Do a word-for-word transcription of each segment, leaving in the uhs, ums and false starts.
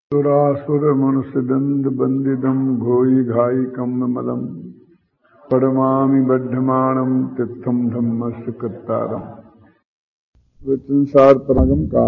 सुरासुर मनुष्य दंड बंदिदम घोई घाई कम मलम परमा बद्धमाणम तीर्थम धम्मस्य कृतारम। संसार परगम का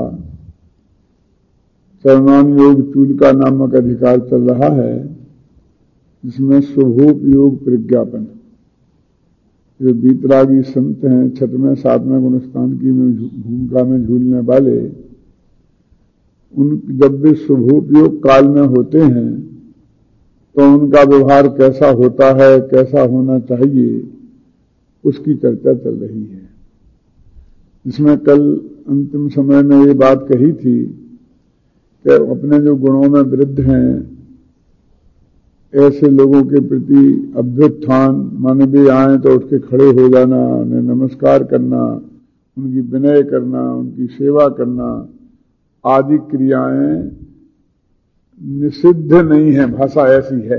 चरणान योग चूलिका नामक अधिकार चल रहा है, जिसमें शुभोपयोग प्रज्ञापन जो बीतरागी संत हैं, छठवें सातवें गुणस्थान की भूमिका में झूलने वाले, उन जब भी शुभोपयोग काल में होते हैं तो उनका व्यवहार कैसा होता है, कैसा होना चाहिए, उसकी चर्चा चल रही है। जिसमें कल अंतिम समय में ये बात कही थी कि अपने जो गुणों में वृद्ध हैं, ऐसे लोगों के प्रति अभ्युत्थान, माने भी आए तो उठ के खड़े हो जाना, उन्हें नमस्कार करना, उनकी विनय करना, उनकी सेवा करना आदि क्रियाएं निषिद्ध नहीं है। भाषा ऐसी है,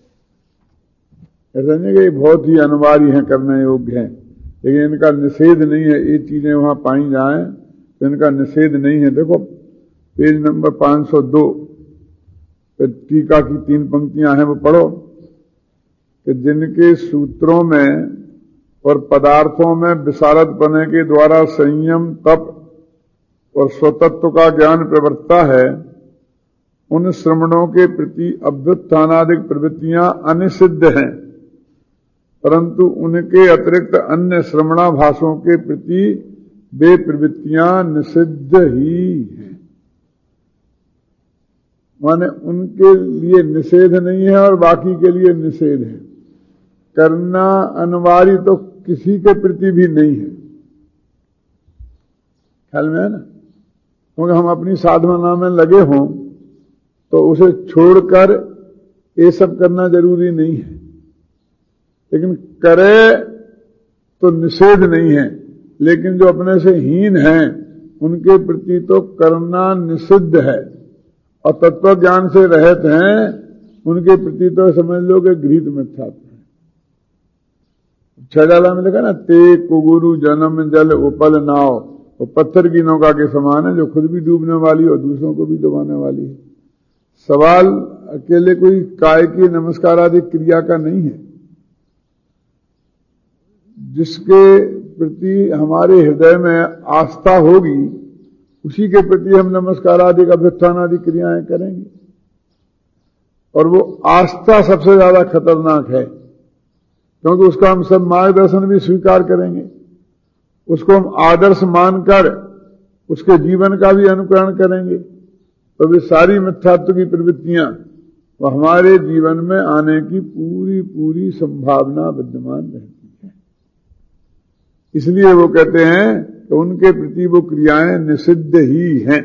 ऐसा नहीं कि बहुत ही अनिवार्य है, करने योग्य है, लेकिन इनका निषेध नहीं है। ये चीजें वहां पाई जाएं तो इनका निषेध नहीं है। देखो पेज नंबर पांच सौ दो पे टीका की तीन पंक्तियां हैं, वो पढ़ो कि जिनके सूत्रों में और पदार्थों में विशारद पने के द्वारा संयम, तप और स्वतत्व का ज्ञान प्रवर्तता है, उन श्रमणों के प्रति अभ्युत्थानादिक प्रवृत्तियां अनिषिद्ध हैं, परंतु उनके अतिरिक्त अन्य श्रमणाभासों के प्रति वे प्रवृत्तियां निषिद्ध ही हैं। माने उनके लिए निषेध नहीं है और बाकी के लिए निषेध है। करना अनिवार्य तो किसी के प्रति भी नहीं है, ख्याल में है ना। क्योंकि हम अपनी साधना में लगे हों तो उसे छोड़कर ये सब करना जरूरी नहीं है, लेकिन करे तो निषेध नहीं है। लेकिन जो अपने से हीन हैं उनके प्रति तो करना निषिद्ध है, और तत्व ज्ञान से रहित हैं उनके प्रति तो समझ लो कि गृहीत मिथ्यात्व है। छह में लिखा ना, ते कुगुरु जन्म जल उपल नाव, वो पत्थर की नौका के समान है, जो खुद भी डूबने वाली और दूसरों को भी डुबाने वाली है। सवाल अकेले कोई काय की नमस्कार आदि क्रिया का नहीं है। जिसके प्रति हमारे हृदय में आस्था होगी उसी के प्रति हम नमस्कार आदि का अभ्युत्थान आदि क्रियाएं करेंगे। और वो आस्था सबसे ज्यादा खतरनाक है, क्योंकि उसका हम सब मार्गदर्शन भी स्वीकार करेंगे, उसको हम आदर्श मानकर उसके जीवन का भी अनुकरण करेंगे, तो वे सारी मिथ्यात्व की प्रवृत्तियां वो हमारे जीवन में आने की पूरी पूरी संभावना विद्यमान रहती है। इसलिए वो कहते हैं कि उनके प्रति वो क्रियाएं निषिद्ध ही हैं।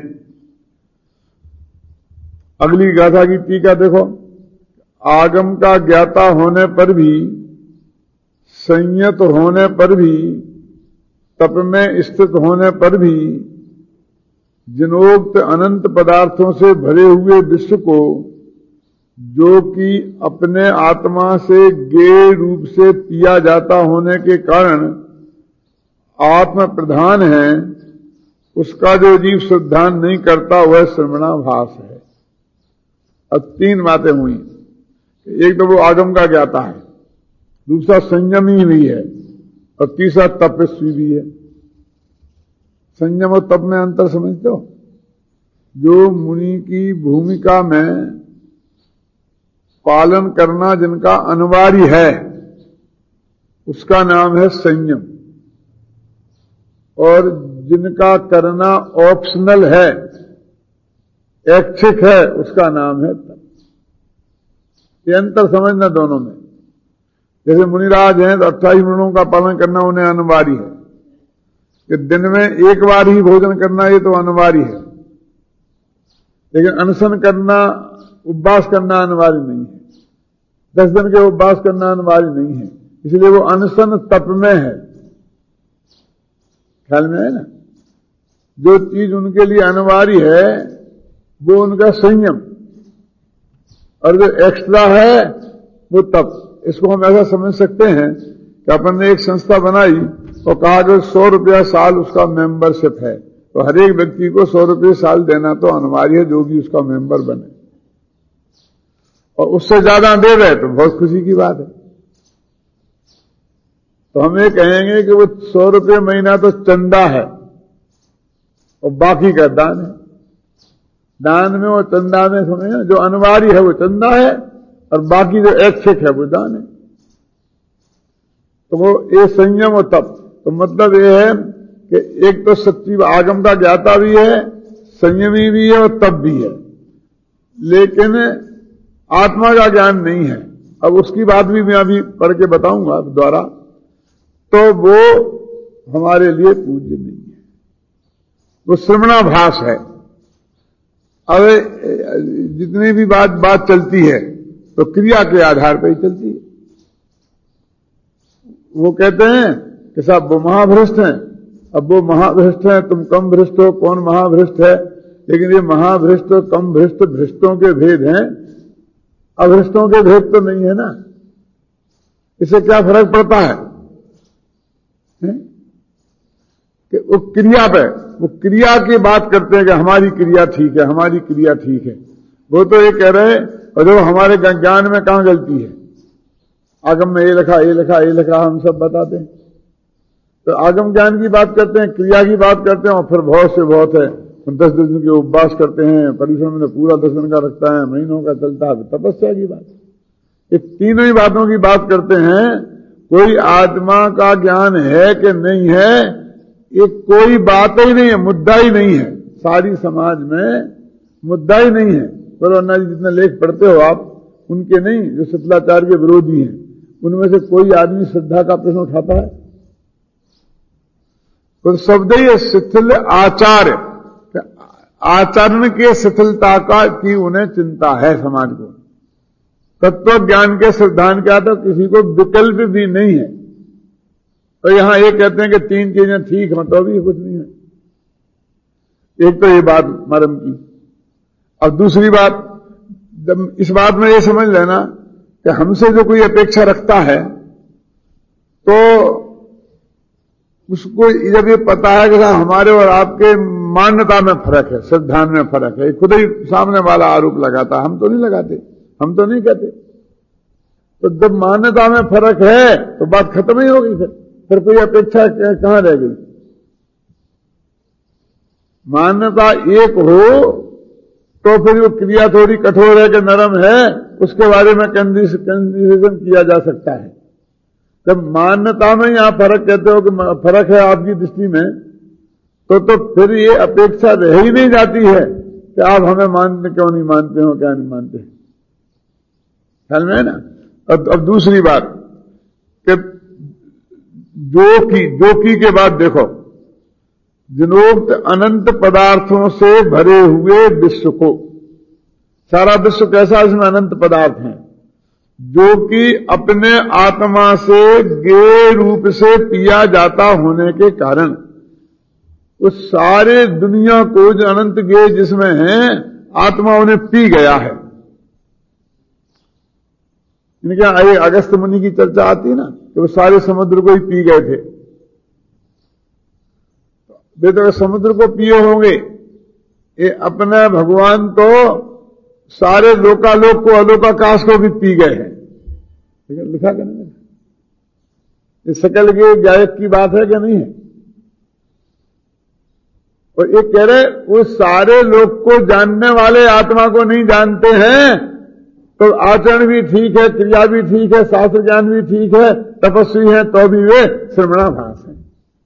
अगली गाथा की टीका देखो, आगम का ज्ञाता होने पर भी, संयत होने पर भी, तप में स्थित होने पर भी, जिनोक्त अनंत पदार्थों से भरे हुए विश्व को, जो कि अपने आत्मा से गेय रूप से पिया जाता होने के कारण आत्म प्रधान है, उसका जो जीव श्रद्धान नहीं करता वह श्रमणाभास है। अब तीन बातें हुई, एक तो वो आगम का ज्ञाता है, दूसरा संयमी भी है, और तीसरा तपस्वी भी है। संयम और तप में अंतर समझते हो? जो मुनि की भूमिका में पालन करना जिनका अनिवार्य है उसका नाम है संयम, और जिनका करना ऑप्शनल है, ऐच्छिक है, उसका नाम है तप। ये अंतर समझना दोनों में। जैसे मुनिराज हैं तो अट्ठाईस वर्णों का पालन करना उन्हें अनिवार्य है, कि दिन में एक बार ही भोजन करना ये तो अनिवार्य है, लेकिन अनशन करना, उपवास करना अनिवार्य नहीं है। दस दिन के उपवास करना अनिवार्य नहीं है, इसलिए वो अनशन तप में है। ख्याल में है ना। जो चीज उनके लिए अनिवार्य है वो उनका संयम, और जो एक्स्ट्रा है वो तप। इसको हम ऐसा समझ सकते हैं कि अपन ने एक संस्था बनाई और कहा कि सौ रुपया साल उसका मेंबरशिप है, तो हर एक व्यक्ति को सौ रुपये साल देना तो अनिवार्य है, जो भी उसका मेंबर बने। और उससे ज्यादा दे रहे तो बहुत खुशी की बात है। तो हम ये कहेंगे कि वो सौ रुपये महीना तो चंदा है और बाकी का दान है। दान में और चंदा में सुने, जो अनिवार्य है वो चंदा है और बाकी जो ऐच्छिक है वो दान है। तो वो ये संयम और तप, तो मतलब ये है कि एक तो सच्ची आगम का ज्ञाता भी है, संयमी भी है और तप भी है, लेकिन आत्मा का ज्ञान नहीं है। अब उसकी बात भी मैं अभी पढ़ के बताऊंगा द्वारा, तो वो हमारे लिए पूज्य नहीं है, वो श्रवणाभास है। अब जितनी भी बात बात चलती है तो क्रिया के आधार पर ही चलती है। वो कहते हैं कि साहब वो महाभ्रष्ट हैं, अब वो महाभ्रष्ट हैं, तुम कम भ्रष्ट हो, कौन महाभ्रष्ट है? लेकिन ये महाभ्रष्ट और कम भ्रष्ट भ्रष्टों के भेद हैं, अभ्रष्टों के भेद तो नहीं है ना। इससे क्या फर्क पड़ता है, है? कि वो क्रिया पे, वो क्रिया की बात करते हैं कि हमारी क्रिया ठीक है, हमारी क्रिया ठीक है। वो तो ये कह रहे हैं, और जो हमारे ज्ञान में कहां गलती है, आगम में ये लिखा ये लिखा ये लिखा हम सब बताते हैं। तो आगम ज्ञान की बात करते हैं, क्रिया की बात करते हैं, और फिर बहुत से बहुत है, दस दिन के उपवास करते हैं, परिश्रम में पूरा दस दिन का रखता है, महीनों का चलता है, तपस्या की बात। ये तीनों ही बातों की बात करते हैं। कोई आत्मा का ज्ञान है कि नहीं है, ये कोई बात ही नहीं है, मुद्दा ही नहीं है। सारी समाज में मुद्दा ही नहीं है। पर अन्ना जी जितने लेख पढ़ते हो आप, उनके नहीं, जो शीतलाचार्य के विरोधी हैं, उनमें से कोई आदमी श्रद्धा का प्रश्न उठाता है? तो शब्द ही शिथिल आचार्य, आचरण के शिथिलता का की उन्हें चिंता है समाज को। तत्व ज्ञान के सिद्धांत क्या, तो किसी को विकल्प भी नहीं है। तो यहां ये कहते हैं कि तीन चीजें ठीक हों तो भी कुछ नहीं है। एक तो ये बात मरम की, और दूसरी बात, जब इस बात में ये समझ लेना कि हमसे जो कोई अपेक्षा रखता है, तो उसको जब ये पता है कि हमारे और आपके मान्यता में फर्क है, सिद्धांत में फर्क है, खुद ही सामने वाला आरोप लगाता, हम तो नहीं लगाते, हम तो नहीं कहते। तो जब मान्यता में फर्क है तो बात खत्म ही होगी, फिर फिर कोई अपेक्षा कहां रह गई। मान्यता एक हो तो फिर वो क्रिया थोड़ी कठोर है कि नरम है, उसके बारे में कंडीशन किया जा सकता है। जब मान्यता में यहां फर्क कहते हो कि फर्क है आपकी दृष्टि में, तो तो फिर ये अपेक्षा रह ही नहीं जाती है कि आप हमें मानते क्यों नहीं मानते हो, क्या नहीं मानते, ख्याल में है ना। अब, अब दूसरी बात कि जो की जो की के बाद देखो, जिनोक्त अनंत पदार्थों से भरे हुए विश्व को, सारा विश्व कैसा, इसमें अनंत पदार्थ हैं, जो कि अपने आत्मा से गे रूप से पिया जाता होने के कारण उस सारे दुनिया को जो अनंत गे जिसमें है, आत्मा उन्हें पी गया है। इनके यहां अगस्त मुनि की चर्चा आती है ना, कि वो सारे समुद्र को ही पी गए थे। बेटा समुद्र को पिए होंगे, ये अपने भगवान तो सारे लोकालोक को, अलोकाकाश को भी पी गए हैं। लिखा क्या नहीं, इस सकल के गायक की बात है क्या नहीं है। और ये कह रहे वो सारे लोग को जानने वाले आत्मा को नहीं जानते हैं, तो आचरण भी ठीक है, क्रिया भी ठीक है, शास्त्र ज्ञान भी ठीक है, तपस्वी है, तो भी वे श्रवणाभास हैं।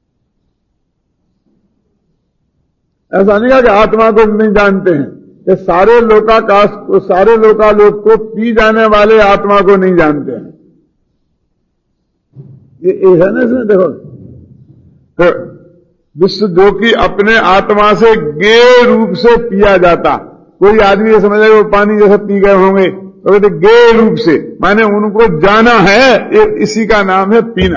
ऐसा नहीं कहा कि आत्मा को नहीं जानते हैं, कि सारे लोकाकाश को, सारे लोकालोक को पी जाने वाले आत्मा को नहीं जानते हैं। ये है ना, इसमें देखो, तो विश्व जो कि अपने आत्मा से गे रूप से पिया जाता, कोई आदमी ये समझ वो पानी जैसे पी गए होंगे, तो कहते गे रूप से, माने उनको जाना है, ये इसी का नाम है पीना।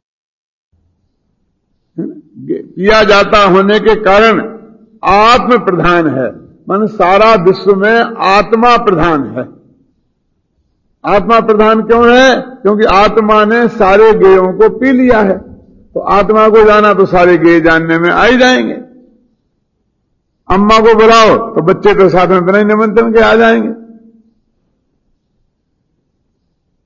पिया जाता होने के कारण आत्म प्रधान है, माने सारा विश्व में आत्मा प्रधान है। आत्मा प्रधान क्यों है? क्योंकि आत्मा ने सारे गेयों को पी लिया है। तो आत्मा को जाना तो सारे गेय जानने में आ ही जाएंगे। अम्मा को बुलाओ तो बच्चे तो साथ में बिना निमंत्रण के आ जाएंगे।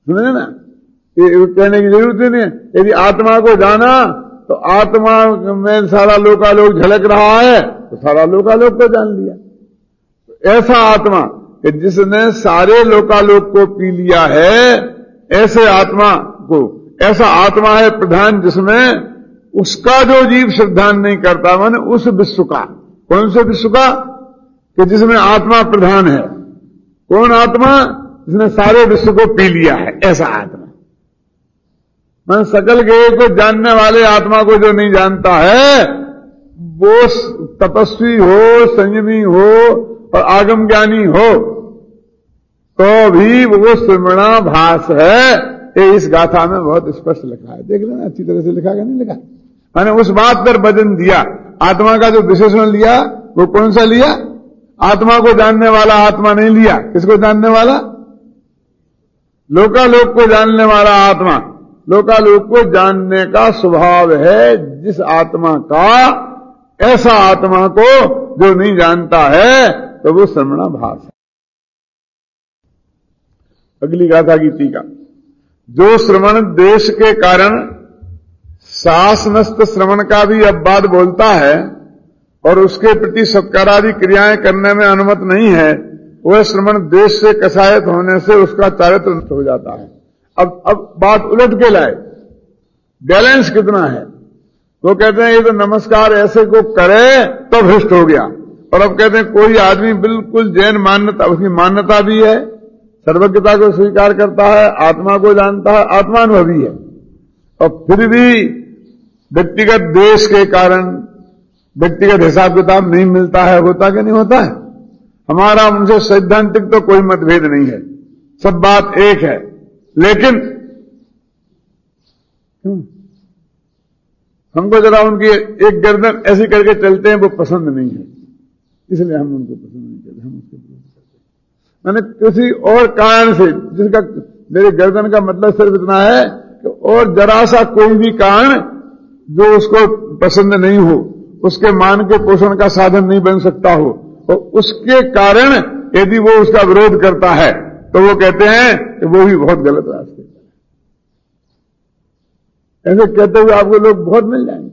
समझे ना, ये कहने की जरूरत ही नहीं है। यदि आत्मा को जाना तो आत्मा में सारा लोकालोक झलक रहा है तो सारा लोकालोक को जान लिया। ऐसा आत्मा कि जिसने सारे लोकालोक को पी लिया है, ऐसे आत्मा को, ऐसा आत्मा है प्रधान जिसमें उसका जो जीव श्रद्धान नहीं करता, माने उस विश्व का। कौन से विश्व का? कि जिसमें आत्मा प्रधान है। कौन आत्मा? जिसने सारे विश्व को पी लिया है, ऐसा आत्मा। मैं सकल गेय को जानने वाले आत्मा को जो नहीं जानता है, वो तपस्वी हो, संयमी हो और आगम ज्ञानी हो तो भी वो स्मरणाभास है। ये इस गाथा में बहुत स्पष्ट लिखा है, देख लेना अच्छी तरह से लिखा है नहीं लिखा। मैंने उस बात पर वजन दिया। आत्मा का जो विशेषण लिया वो कौन सा लिया? आत्मा को जानने वाला आत्मा नहीं लिया। किसको जानने वाला? लोकालोक को जानने वाला आत्मा। लोकालोक को जानने का स्वभाव है जिस आत्मा का, ऐसा आत्मा को जो नहीं जानता है तो वो श्रवणाभास है। अगली गाथा की टीका। जो श्रवण देश के कारण शासनस्थ श्रवण का भी अब बात बोलता है और उसके प्रति सत्कारादि क्रियाएं करने में अनुमत नहीं है, वह श्रवण देश से कसायत होने से उसका चारित्र नष्ट हो जाता है। अब अब बात उलट के लाए, बैलेंस कितना है। वो कहते हैं ये तो नमस्कार ऐसे को करे तो भ्रष्ट हो गया, और अब कहते हैं कोई आदमी बिल्कुल जैन मान्यता, उसकी मान्यता भी है, सर्वज्ञता को स्वीकार करता है, आत्मा को जानता है, आत्मानुभवी है, और फिर भी व्यक्तिगत देश के कारण व्यक्तिगत हिसाब किताब नहीं मिलता है। होता कि नहीं होता है? हमारा उनसे सैद्धांतिक तो कोई मतभेद नहीं है, सब बात एक है, लेकिन हमको जरा उनकी एक गर्दन ऐसी करके चलते हैं वो पसंद नहीं है, इसलिए हम उनको पसंद नहीं करते, हम उसके विरोध करते हैं। मैंने किसी और कारण से, जिसका मेरे गर्दन का मतलब सिर्फ इतना है कि और जरा सा कोई भी कारण जो उसको पसंद नहीं हो, उसके मान के पोषण का साधन नहीं बन सकता हो, तो उसके कारण यदि वो उसका विरोध करता है तो वो कहते हैं कि वो भी बहुत गलत रास्ते पर है। ऐसे कहते हुए आपको लोग बहुत मिल जाएंगे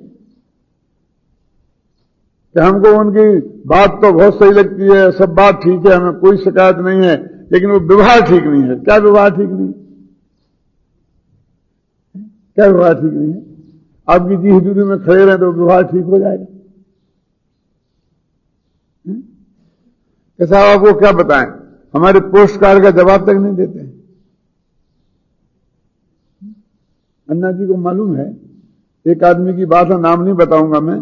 कि हमको उनकी बात तो बहुत सही लगती है, सब बात ठीक है, हमें कोई शिकायत नहीं है, लेकिन वो व्यवहार ठीक नहीं है। क्या व्यवहार ठीक नहीं है? क्या व्यवहार ठीक नहीं है? आपकी जी हजूरी में खड़े रहे तो व्यवहार ठीक हो जाएगा। कैसा आपको क्या बताएं, हमारे पोस्ट कार्ड का जवाब तक नहीं देते हैं। अन्ना जी को मालूम है, एक आदमी की बात है, नाम नहीं बताऊंगा मैं,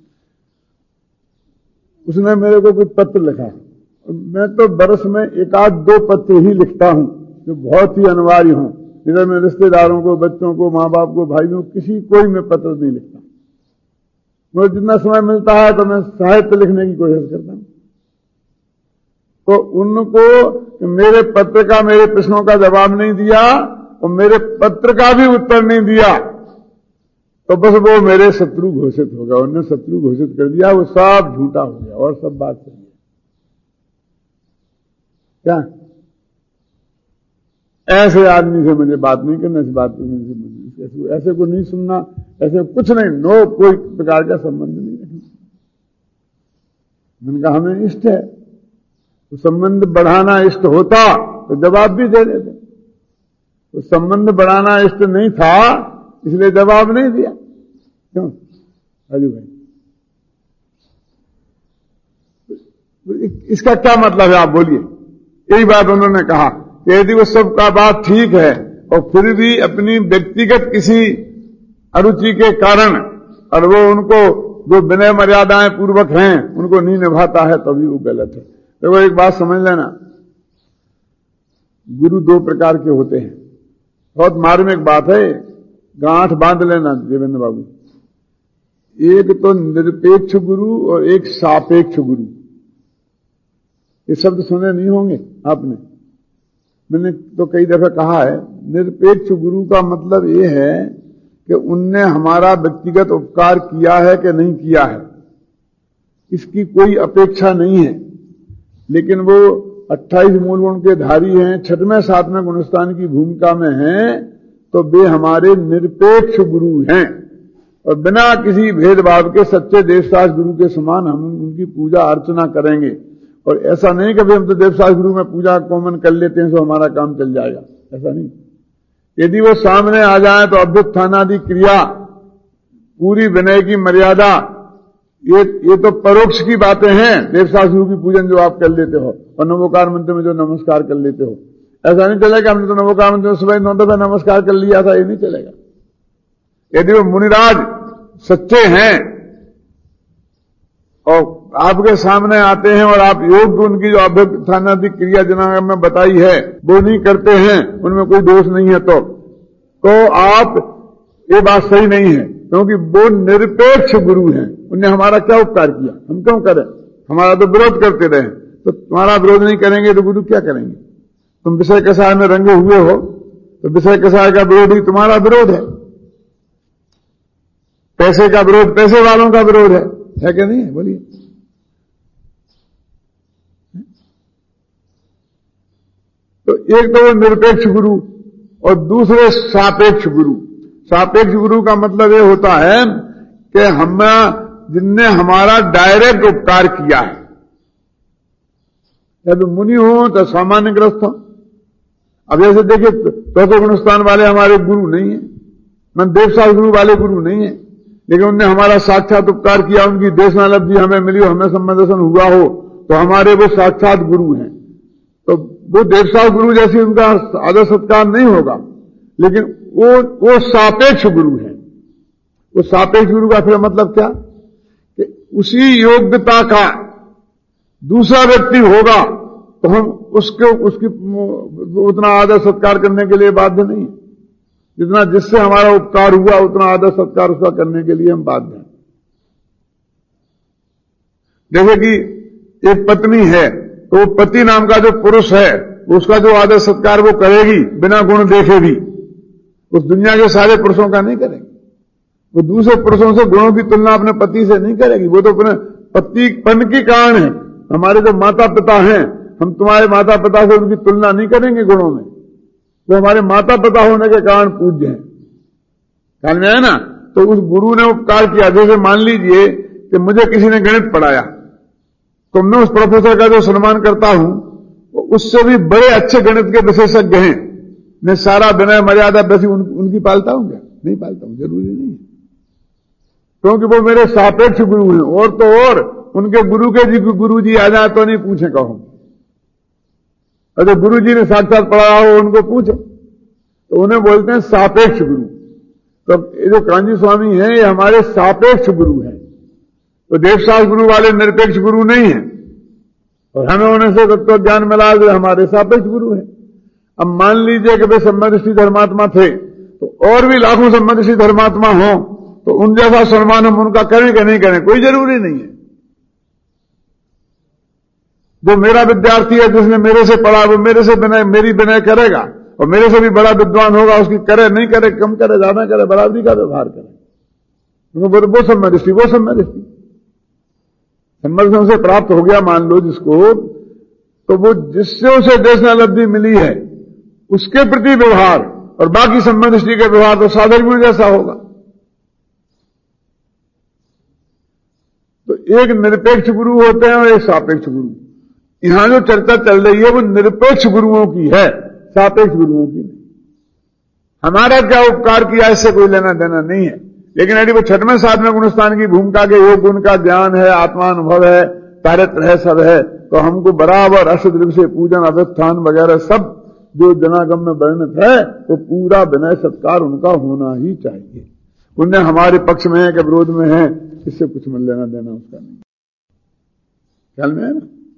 उसने मेरे को कुछ पत्र लिखा। मैं तो बरस में एक आध दो पत्र ही लिखता हूं जो बहुत ही अनिवार्य हों। इधर मैं रिश्तेदारों को, बच्चों को, माँ बाप को, भाइयों, किसी कोई मैं पत्र नहीं लिखता। मुझे जितना समय मिलता है तो मैं साहित्य लिखने की कोशिश करता हूं। तो उनको मेरे पत्र का, मेरे प्रश्नों का जवाब नहीं दिया और मेरे पत्र का भी उत्तर नहीं दिया तो बस वो मेरे शत्रु घोषित हो गया। उन्होंने शत्रु घोषित कर दिया, वो सब झूठा हो गया और सब बात सही है। क्या ऐसे आदमी से मुझे बात नहीं करना, इस बात को ऐसे, ऐसे को नहीं सुनना, ऐसे कुछ नहीं, नो कोई प्रकार का संबंध नहीं रखना। मैंने कहा हमें इष्ट है, तो संबंध बढ़ाना इष्ट होता तो जवाब भी दे देते। तो संबंध बढ़ाना इष्ट नहीं था इसलिए जवाब नहीं दिया। क्यों राजू भाई? इसका क्या मतलब है आप बोलिए? यही बात उन्होंने कहा कि यदि वो सबका बात ठीक है और फिर भी अपनी व्यक्तिगत किसी अरुचि के कारण और वो उनको जो विनय मर्यादाएं पूर्वक हैं उनको नहीं निभाता है तभी वो गलत है। देखो एक बात समझ लेना, गुरु दो प्रकार के होते हैं। बहुत मार्मिक बात है, गांठ बांध लेना देवेंद्र बाबू। एक तो निरपेक्ष गुरु और एक सापेक्ष गुरु। ये शब्द सुने नहीं होंगे आपने, मैंने तो कई दफे कहा है। निरपेक्ष गुरु का मतलब ये है कि उनने हमारा व्यक्तिगत उपकार किया है कि नहीं किया है, इसकी कोई अपेक्षा नहीं है, लेकिन वो अट्ठाईस मूल गुण के धारी हैं, छठवें सातवें गुणस्थान की भूमिका में हैं, तो वे हमारे निरपेक्ष गुरु हैं और बिना किसी भेदभाव के सच्चे देवशास्त्र गुरु के समान हम उनकी पूजा अर्चना करेंगे। और ऐसा नहीं कि हम तो देवशास्त्र गुरु में पूजा कॉमन कर लेते हैं तो हमारा काम चल जाएगा, ऐसा नहीं। यदि वो सामने आ जाए तो अभ्युत्थानादि क्रिया, पूरी विनय की मर्यादा, ये ये तो परोक्ष की बातें हैं। देवशास्त्र गुरु की पूजन जो आप कर लेते हो और नमोकार मंत्र में जो नमस्कार कर लेते हो, ऐसा नहीं चलेगा हमने तो नमोकार मंत्र में सुबह नौ दफे नमस्कार कर लिया था, ये नहीं चलेगा। यदि वो मुनिराज सच्चे हैं और आपके सामने आते हैं और आप योग उनकी जो अभ्युत्थानादि क्रिया जिन्होंने में बताई है वो नहीं करते हैं, उनमें कोई दोष नहीं है, तो तो आप ये बात सही नहीं है, क्योंकि वो निरपेक्ष गुरु हैं। उनने हमारा क्या उपकार किया, हम क्यों करें? हमारा तो विरोध करते रहे, तो तुम्हारा विरोध नहीं करेंगे तो गुरु क्या करेंगे? तुम विषय कसाय में रंगे हुए हो तो विषय कसाय का विरोध ही तुम्हारा विरोध है। पैसे का विरोध पैसे वालों का विरोध है, है क्या नहीं है? बोलिए। तो एक तो वो निरपेक्ष गुरु और दूसरे सापेक्ष गुरु। सापेक्ष गुरु का मतलब ये होता है कि हम जिनने हमारा डायरेक्ट उपकार किया है, या तो मुनि हो तो सामान्य ग्रस्त हो। अब जैसे देखिए चौथे गुणस्थान वाले हमारे गुरु नहीं है, मन देवशास्त्र गुरु वाले गुरु नहीं है, लेकिन उनने हमारा साक्षात उपकार किया, उनकी देशनालब्धि हमें मिली हो, हमें संबंधन हुआ हो, तो हमारे वो साक्षात गुरु हैं। तो वो देवशास्त्र गुरु जैसे उनका आदर सत्कार नहीं होगा, लेकिन वो वो सापेक्ष गुरु है। वो सापेक्ष गुरु का फिर मतलब क्या कि उसी योग्यता का दूसरा व्यक्ति होगा तो हम उसके उसकी उतना आदर सत्कार करने के लिए बाध्य नहीं है, जितना जिससे हमारा उपकार हुआ उतना आदर सत्कार उसका करने के लिए हम बाध्य हैं। जैसे कि एक पत्नी है तो वो पति नाम का जो पुरुष है उसका जो आदर सत्कार वो करेगी बिना गुण देखे भी, उस दुनिया के सारे पुरुषों का नहीं करेगी। वो दूसरे पुरुषों से गुणों की तुलना अपने पति से नहीं करेगी, वो तो अपने पति पन के कारण है। हमारे जो माता पिता हैं, हम तुम्हारे माता पिता से उनकी तुलना नहीं करेंगे गुणों में, वो हमारे माता पिता होने के कारण पूज्य हैं। ख्याल में है ना? तो उस गुरु ने उपकार किया। जैसे मान लीजिए कि मुझे किसी ने गणित पढ़ाया तो मैं उस प्रोफेसर का जो सम्मान करता हूं वो उससे भी बड़े अच्छे गणित के विशेषज्ञ हैं, मैं सारा विनय मर्यादा वैसी उन, उनकी पालता हूं क्या? नहीं पालता हूं, जरूरी नहीं है, क्योंकि वो मेरे सापेक्ष गुरु हैं। और तो और उनके गुरु के जी गुरु जी आ जाए तो नहीं पूछे कहूं, अगर गुरु जी ने साक्षात पढ़ाया हो उनको पूछे, तो उन्हें बोलते हैं सापेक्ष गुरु। तो ये जो कांजी स्वामी हैं ये हमारे सापेक्ष गुरु हैं, तो देवशास्त्र गुरु वाले निरपेक्ष गुरु नहीं है, और हमें उन्हें से तत्व ज्ञान मिला जो हमारे सापेक्ष गुरु है। अब मान लीजिए कि वे सम्मदृष्टि धर्मात्मा थे तो और भी लाखों सम्मदृष्टि धर्मात्मा हो तो उन जैसा सम्मान हम उनका करें कि नहीं करें, कोई जरूरी नहीं है। जो मेरा विद्यार्थी है जिसने मेरे से पढ़ा वो मेरे से विनय मेरी विनय करेगा, और मेरे से भी बड़ा विद्वान होगा, उसकी करे नहीं करे, कम करे ज्यादा करे, बराबरी का व्यवहार करे। वो सम्मदृष्टि वो सम्मदृष्टि सम्मदन से प्राप्त हो गया मान लो जिसको, तो वो जिससे उसे देशनालब्धि मिली है उसके प्रति व्यवहार, और बाकी सम्मदृष्टि के व्यवहार तो साधर्मियों जैसा होगा। तो एक निरपेक्ष गुरु होते हैं और एक सापेक्ष गुरु। यहां जो चर्चा चल रही है वो निरपेक्ष गुरुओं की है, सापेक्ष गुरुओं की नहीं। हमारा क्या उपकार किया इससे कोई लेना देना नहीं है, लेकिन यदि वो छठवें सातवें गुणस्थान की भूमिका के योग गुण का ज्ञान है, आत्मानुभव है, चारित्र है, सब है, तो हमको बराबर अष्टद्रव्य से पूजन अभिस्थान वगैरह सब जो जनागम में वर्णित है तो पूरा विनय सत्कार उनका होना ही चाहिए। उनने हमारे पक्ष में है कि विरोध में है, इससे कुछ मिल लेना देना उसका नहीं। ख्याल में है ना?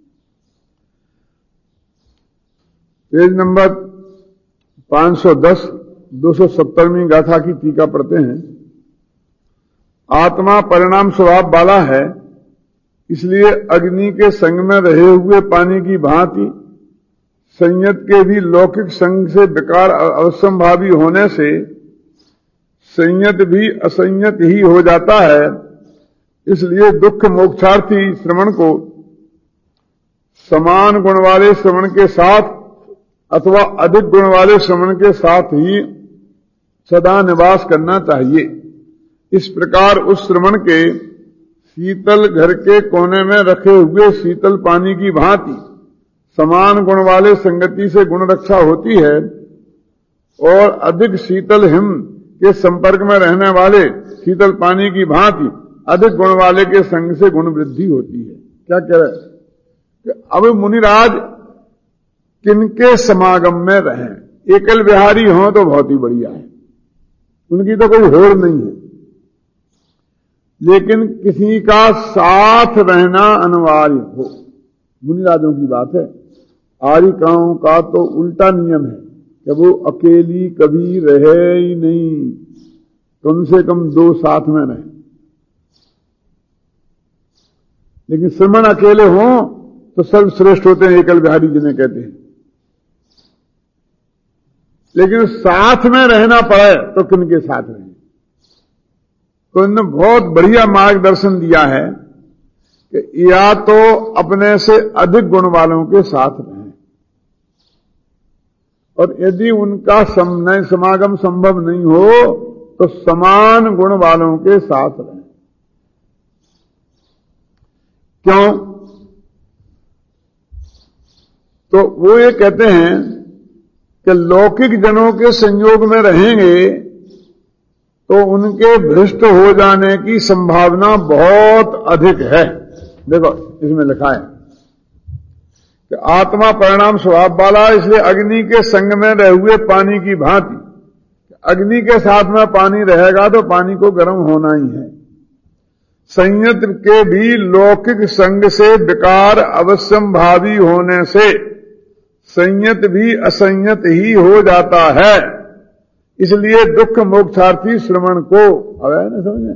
पेज नंबर पांच सौ दस दो सौ सत्तरवीं गाथा की टीका पढ़ते हैं। आत्मा परिणाम स्वभाव वाला है, इसलिए अग्नि के संग में रहे हुए पानी की भांति संयत के भी लौकिक संग से विकार अवश्यंभावी होने से संयत भी असंयत ही हो जाता है। इसलिए दुख मोक्षार्थी श्रवण को समान गुण वाले श्रवण के साथ अथवा अधिक गुण वाले श्रवण के साथ ही सदा निवास करना चाहिए। इस प्रकार उस श्रवण के शीतल घर के कोने में रखे हुए शीतल पानी की भांति समान गुण वाले संगति से गुण रक्षा होती है और अधिक शीतल हिम के संपर्क में रहने वाले शीतल पानी की भांति अधिक गुण वाले के संग से गुण वृद्धि होती है। क्या कह रहे हैं? अब मुनिराज किनके समागम में रहें? एकल बिहारी हों तो बहुत ही बढ़िया है, उनकी तो कोई होड़ नहीं है, लेकिन किसी का साथ रहना अनिवार्य हो। मुनिराजों की बात है। आर्यिकाओं का तो उल्टा नियम है कि वो अकेली कभी रहे ही नहीं, कम से कम दो साथ में रहे। लेकिन श्रमण अकेले हों तो सर्वश्रेष्ठ होते हैं, एकल बिहारी जिन्हें कहते हैं। लेकिन साथ में रहना पड़े तो किनके साथ रहें? तो इन्होंने बहुत बढ़िया मार्गदर्शन दिया है कि या तो अपने से अधिक गुण वालों के साथ रहें, और यदि उनका सम, समागम संभव नहीं हो तो समान गुण वालों के साथ रहें। क्यों? तो वो ये कहते हैं कि लौकिक जनों के संयोग में रहेंगे तो उनके भ्रष्ट हो जाने की संभावना बहुत अधिक है। देखो इसमें लिखा है कि आत्मा परिणाम स्वभाव वाला, इसलिए अग्नि के संग में रहे हुए पानी की भांति, अग्नि के साथ में पानी रहेगा तो पानी को गर्म होना ही है। संयत के भी लौकिक संग से विकार अवश्यम भावी होने से संयत भी असंयत ही हो जाता है। इसलिए दुख मोक्षार्थी श्रवण को, अब है ना समझे,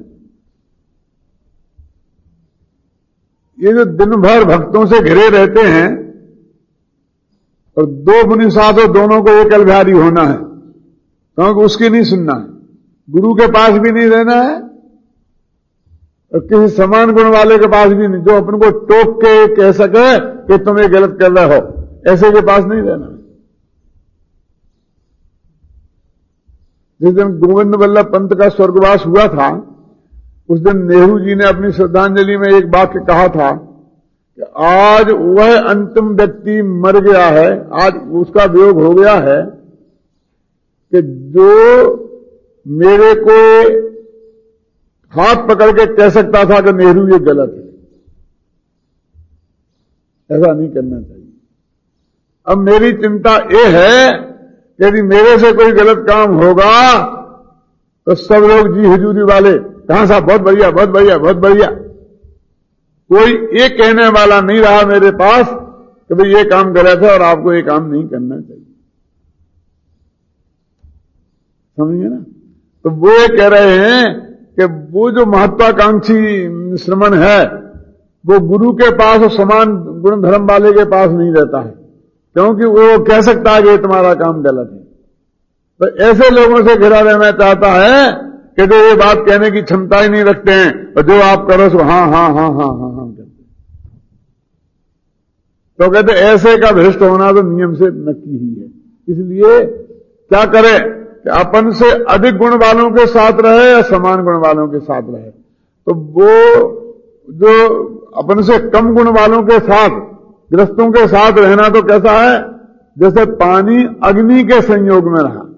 ये जो दिन भर भक्तों से घिरे रहते हैं और दो मुनि साथ हो, दोनों को एकल बिहारी होना है, क्योंकि उसकी नहीं सुनना है, गुरु के पास भी नहीं रहना है और किसी समान गुण वाले के पास भी नहीं, जो अपन को टोक के कह सके कि तुम ये गलत कर रहे हो, ऐसे के पास नहीं रहना है। जिस दिन गोविंद वल्लभ पंत का स्वर्गवास हुआ था, उस दिन नेहरू जी ने अपनी श्रद्धांजलि में एक वाक्य कहा था कि आज वह अंतिम व्यक्ति मर गया है, आज उसका वियोग हो गया है कि जो मेरे को हाथ पकड़ के कह सकता था कि नेहरू ये गलत है। ऐसा नहीं करना चाहिए। अब मेरी चिंता ये है कि यदि मेरे से कोई गलत काम होगा तो सब लोग जी हुजूरी वाले, कहां साहब बहुत बढ़िया बहुत बढ़िया बहुत बढ़िया, कोई ये कहने वाला नहीं रहा मेरे पास कि भाई ये काम गलत है और आपको ये काम नहीं करना चाहिए। समझिए ना? तो वो ये कह रहे हैं कि वो जो महत्वाकांक्षी श्रमण है वो गुरु के पास और समान गुण धर्म वाले के पास नहीं रहता है, क्योंकि वो कह सकता है कि तुम्हारा काम गलत है। तो ऐसे लोगों से घिरा रहना चाहता है कि जो ये बात कहने की क्षमता ही नहीं रखते हैं और जो आप करो सो हाँ हाँ हाँ हाँ हाँ हाँ कहते। तो कहते ऐसे का भ्रष्ट होना तो नियम से नक्की ही है। इसलिए क्या करें कि अपन से अधिक गुण वालों के साथ रहे या समान गुण वालों के साथ रहे। तो वो जो अपन से कम गुण वालों के साथ, गृहस्थों के साथ रहना तो कैसा है, जैसे पानी अग्नि के संयोग में रहा,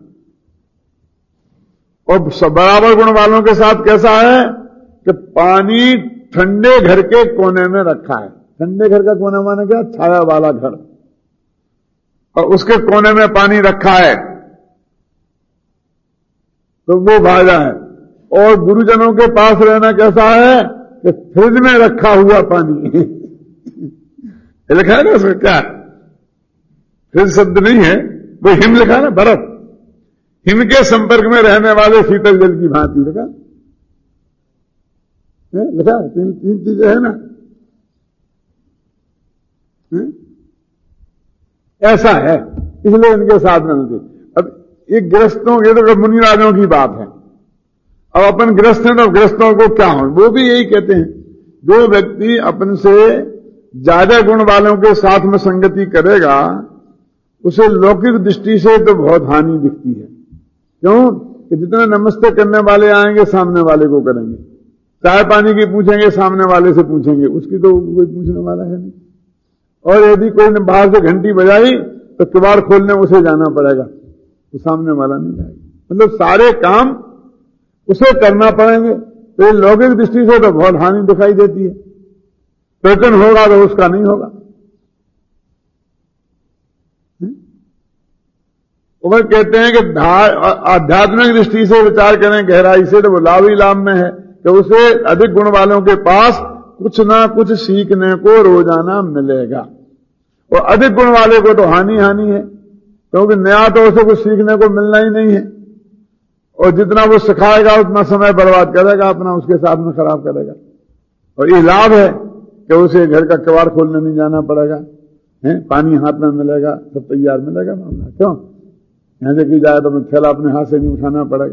और बराबर गुण वालों के साथ कैसा है कि पानी ठंडे घर के कोने में रखा है। ठंडे घर का कोना माने क्या? छाया वाला घर, और उसके कोने में पानी रखा है तो वो भाजा है। और गुरुजनों के पास रहना कैसा है कि फ्रिज में रखा हुआ पानी लिखा है ना उसमें, क्या फ्रिज शब्द नहीं है, वो हिम लिखा है ना, बर्फ, हिम के संपर्क में रहने वाले शीतल जल की भांति लिखा है, लिखा है। तीन तीन चीजें है ना, है? ऐसा है, इसलिए इनके साथ में होती। अब ये गृहस्थों के तो मुनिराजों की बात है। अब अपन गृहस्थ हैं तो गृहस्थों को क्या हो, वो भी यही कहते हैं, जो व्यक्ति अपन से ज्यादा गुण वालों के साथ में संगति करेगा उसे लौकिक दृष्टि से तो बहुत हानि दिखती है। क्यों कि जितने नमस्ते करने वाले आएंगे सामने वाले को करेंगे, चाय पानी की पूछेंगे सामने वाले से पूछेंगे, उसकी तो कोई पूछने वाला है नहीं। और यदि कोई ने बाहर से घंटी बजाई तो किवाड़ खोलने उसे जाना पड़ेगा, तो सामने वाला नहीं जाएगा। मतलब सारे काम उसे करना पड़ेंगे। तो ये लौकिक दृष्टि से तो बहुत हानि दिखाई देती है। प्रकट होगा तो उसका नहीं होगा। वो कहते हैं कि आध्यात्मिक दृष्टि से विचार करें गहराई से तो वो लाभ ही लाभ में है कि उसे अधिक गुण वालों के पास कुछ ना कुछ सीखने को रोजाना मिलेगा। और अधिक गुण वाले को तो हानि हानि है, क्योंकि नया तो उसे कुछ सीखने को मिलना ही नहीं है। और जितना वो सिखाएगा उतना समय बर्बाद करेगा अपना, उसके साथ में खराब करेगा। और ये लाभ है कि उसे घर का किवाड़ खोलने नहीं जाना पड़ेगा, है पानी हाथ में मिलेगा, सब तैयार मिलेगा मामला। क्यों यहां से की जाए तो थैला अपने हाथ से नहीं उठाना पड़ेगा।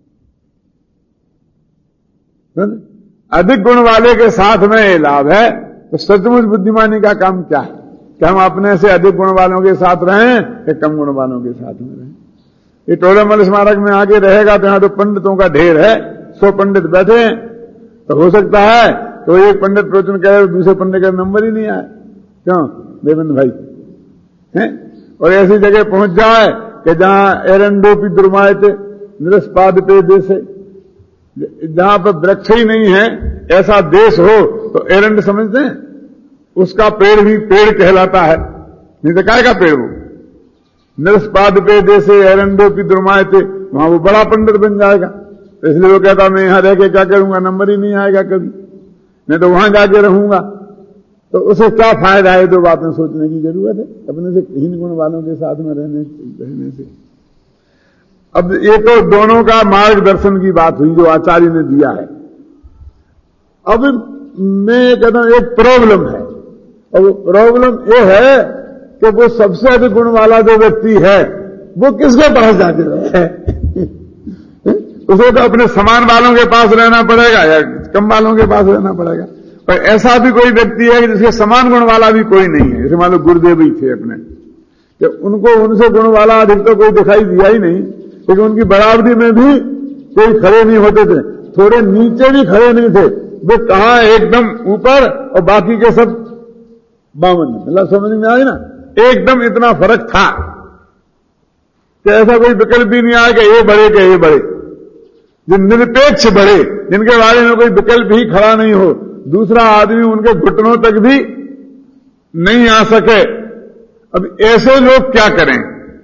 अधिक गुण वाले के साथ में ये लाभ है। तो सचमुच बुद्धिमानी का काम क्या है कि हम अपने से अधिक गुण वालों के साथ रहें या कम गुण वालों के साथ में रहें। ये टोलेमल स्मारक में आगे रहेगा तो यहां तो पंडितों का ढेर है, सौ पंडित बैठे हैं, तो हो सकता है तो एक पंडित प्रवचन करे दूसरे पंडित का नंबर ही नहीं आए। क्यों देवेंद्र भाई हैं? और ऐसी जगह पहुंच जाए कि जहां एरंडोपी दुर्मायत निरस्पाद पे देश है, जहां पर वृक्ष ही नहीं है ऐसा देश हो तो एरंड समझते हैं उसका पेड़ भी पेड़ कहलाता है, नहीं तो काय का पेड़ वो निरस्पाद पे देश एरंडोपी दुर्मायत, वहां वो बड़ा पंडित बन जाएगा। तो इसलिए वो कहता मैं यहां रह के क्या करूंगा, नंबर ही नहीं आएगा कभी, मैं तो वहां जाके रहूंगा। तो उसे क्या फायदा है, दो बातें सोचने की जरूरत है अपने से हीन गुण वालों के साथ में रहने रहने से। अब ये तो दोनों का मार्गदर्शन की बात हुई जो आचार्य ने दिया है। अब मैं कहता हूं एक प्रॉब्लम है, और वो प्रॉब्लम ये है कि वो सबसे अधिक गुण वाला जो व्यक्ति है वो किसके पास जाके रहे उसे तो अपने समान वालों के पास रहना पड़ेगा या कम वालों के पास रहना पड़ेगा। और ऐसा भी कोई व्यक्ति है कि जिसके समान गुण वाला भी कोई नहीं है। जैसे मान लो गुरुदेव ही थे अपने, कि उनको उनसे गुण वाला अधिक तो कोई दिखाई दिया ही नहीं, लेकिन उनकी बराबरी में भी कोई खड़े नहीं होते थे, थोड़े नीचे भी खड़े नहीं थे। वो कहा एकदम ऊपर और बाकी के सब बावन। मतलब समझ में आई ना, एकदम इतना फर्क था कि ऐसा कोई विकल्प भी नहीं आया कि ये बड़े के ये बड़े, जो निरपेक्ष बड़े, जिनके बारे में कोई विकल्प ही खड़ा नहीं हो, दूसरा आदमी उनके घुटनों तक भी नहीं आ सके। अब ऐसे लोग क्या करें?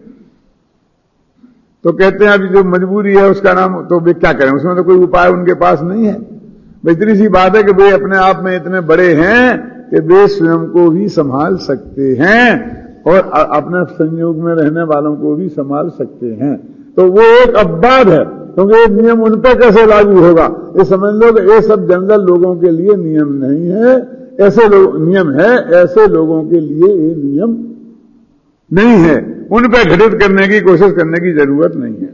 तो कहते हैं अभी जो मजबूरी है उसका नाम, तो वे क्या करें, उसमें तो कोई उपाय उनके पास नहीं है। इतनी सी बात है कि वे अपने आप में इतने बड़े हैं कि वे स्वयं को भी संभाल सकते हैं और अपने संयोग में रहने वालों को भी संभाल सकते हैं। तो वो एक अपवाद है, क्योंकि ये नियम उन पर कैसे लागू होगा ये समझ लो कि ये सब जनरल लोगों के लिए नियम नहीं है, ऐसे लोग नियम है, ऐसे लोगों के लिए ये नियम नहीं है, उन पर घटित करने की कोशिश करने की जरूरत नहीं है।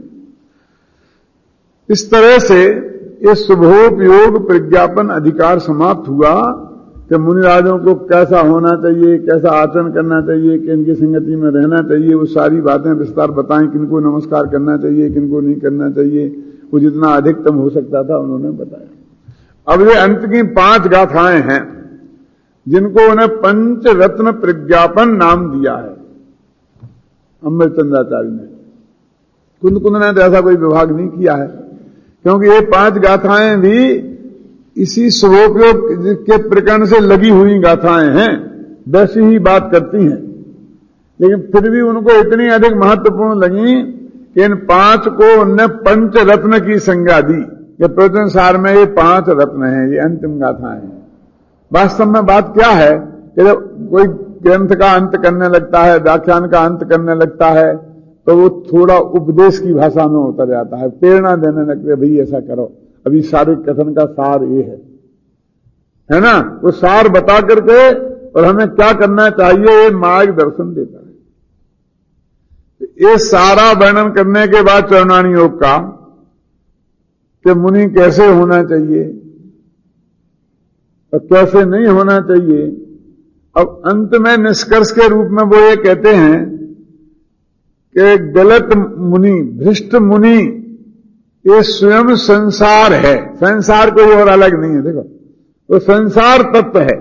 इस तरह से ये शुभोपयोग प्रज्ञापन अधिकार समाप्त हुआ कि मुनिराजों को कैसा होना चाहिए, कैसा आचरण करना चाहिए, किनकी संगति में रहना चाहिए, वो सारी बातें विस्तार बताएं, किनको नमस्कार करना चाहिए, किनको नहीं करना चाहिए, वो जितना अधिकतम हो सकता था उन्होंने बताया। अब ये अंत की पांच गाथाएं हैं जिनको उन्हें पंच रत्न प्रज्ञापन नाम दिया है अमृतचंद्राचार्य ने। कुंद कुंद ने तो ऐसा कोई विभाग नहीं किया है, क्योंकि ये पांच गाथाएं भी इसी शुभोपयोग के प्रकरण से लगी हुई गाथाएं हैं, वैसी ही बात करती हैं, लेकिन फिर भी उनको इतनी अधिक महत्वपूर्ण लगी कि इन पांच को उनने पंच रत्न की संज्ञा दी। ये प्रवचन सार में ये पांच रत्न हैं, ये अंतिम गाथाएं हैं। वास्तव में बात क्या है कि जब कोई ग्रंथ का अंत करने लगता है, व्याख्यान का अंत करने लगता है, तो वो थोड़ा उपदेश की भाषा में उतर जाता है, प्रेरणा देने लगते हैं, भाई ऐसा करो। अभी सारे कथन का सार ये है है ना, वो सार बता करके और हमें क्या करना चाहिए ये मार्गदर्शन देता है। ये सारा वर्णन करने के बाद चरणानी योग का कि मुनि कैसे होना चाहिए और कैसे नहीं होना चाहिए, अब अंत में निष्कर्ष के रूप में वो ये कहते हैं कि गलत मुनि, भ्रष्ट मुनि, ये स्वयं संसार है, संसार कोई और अलग नहीं है। देखो वो संसार तत्व है।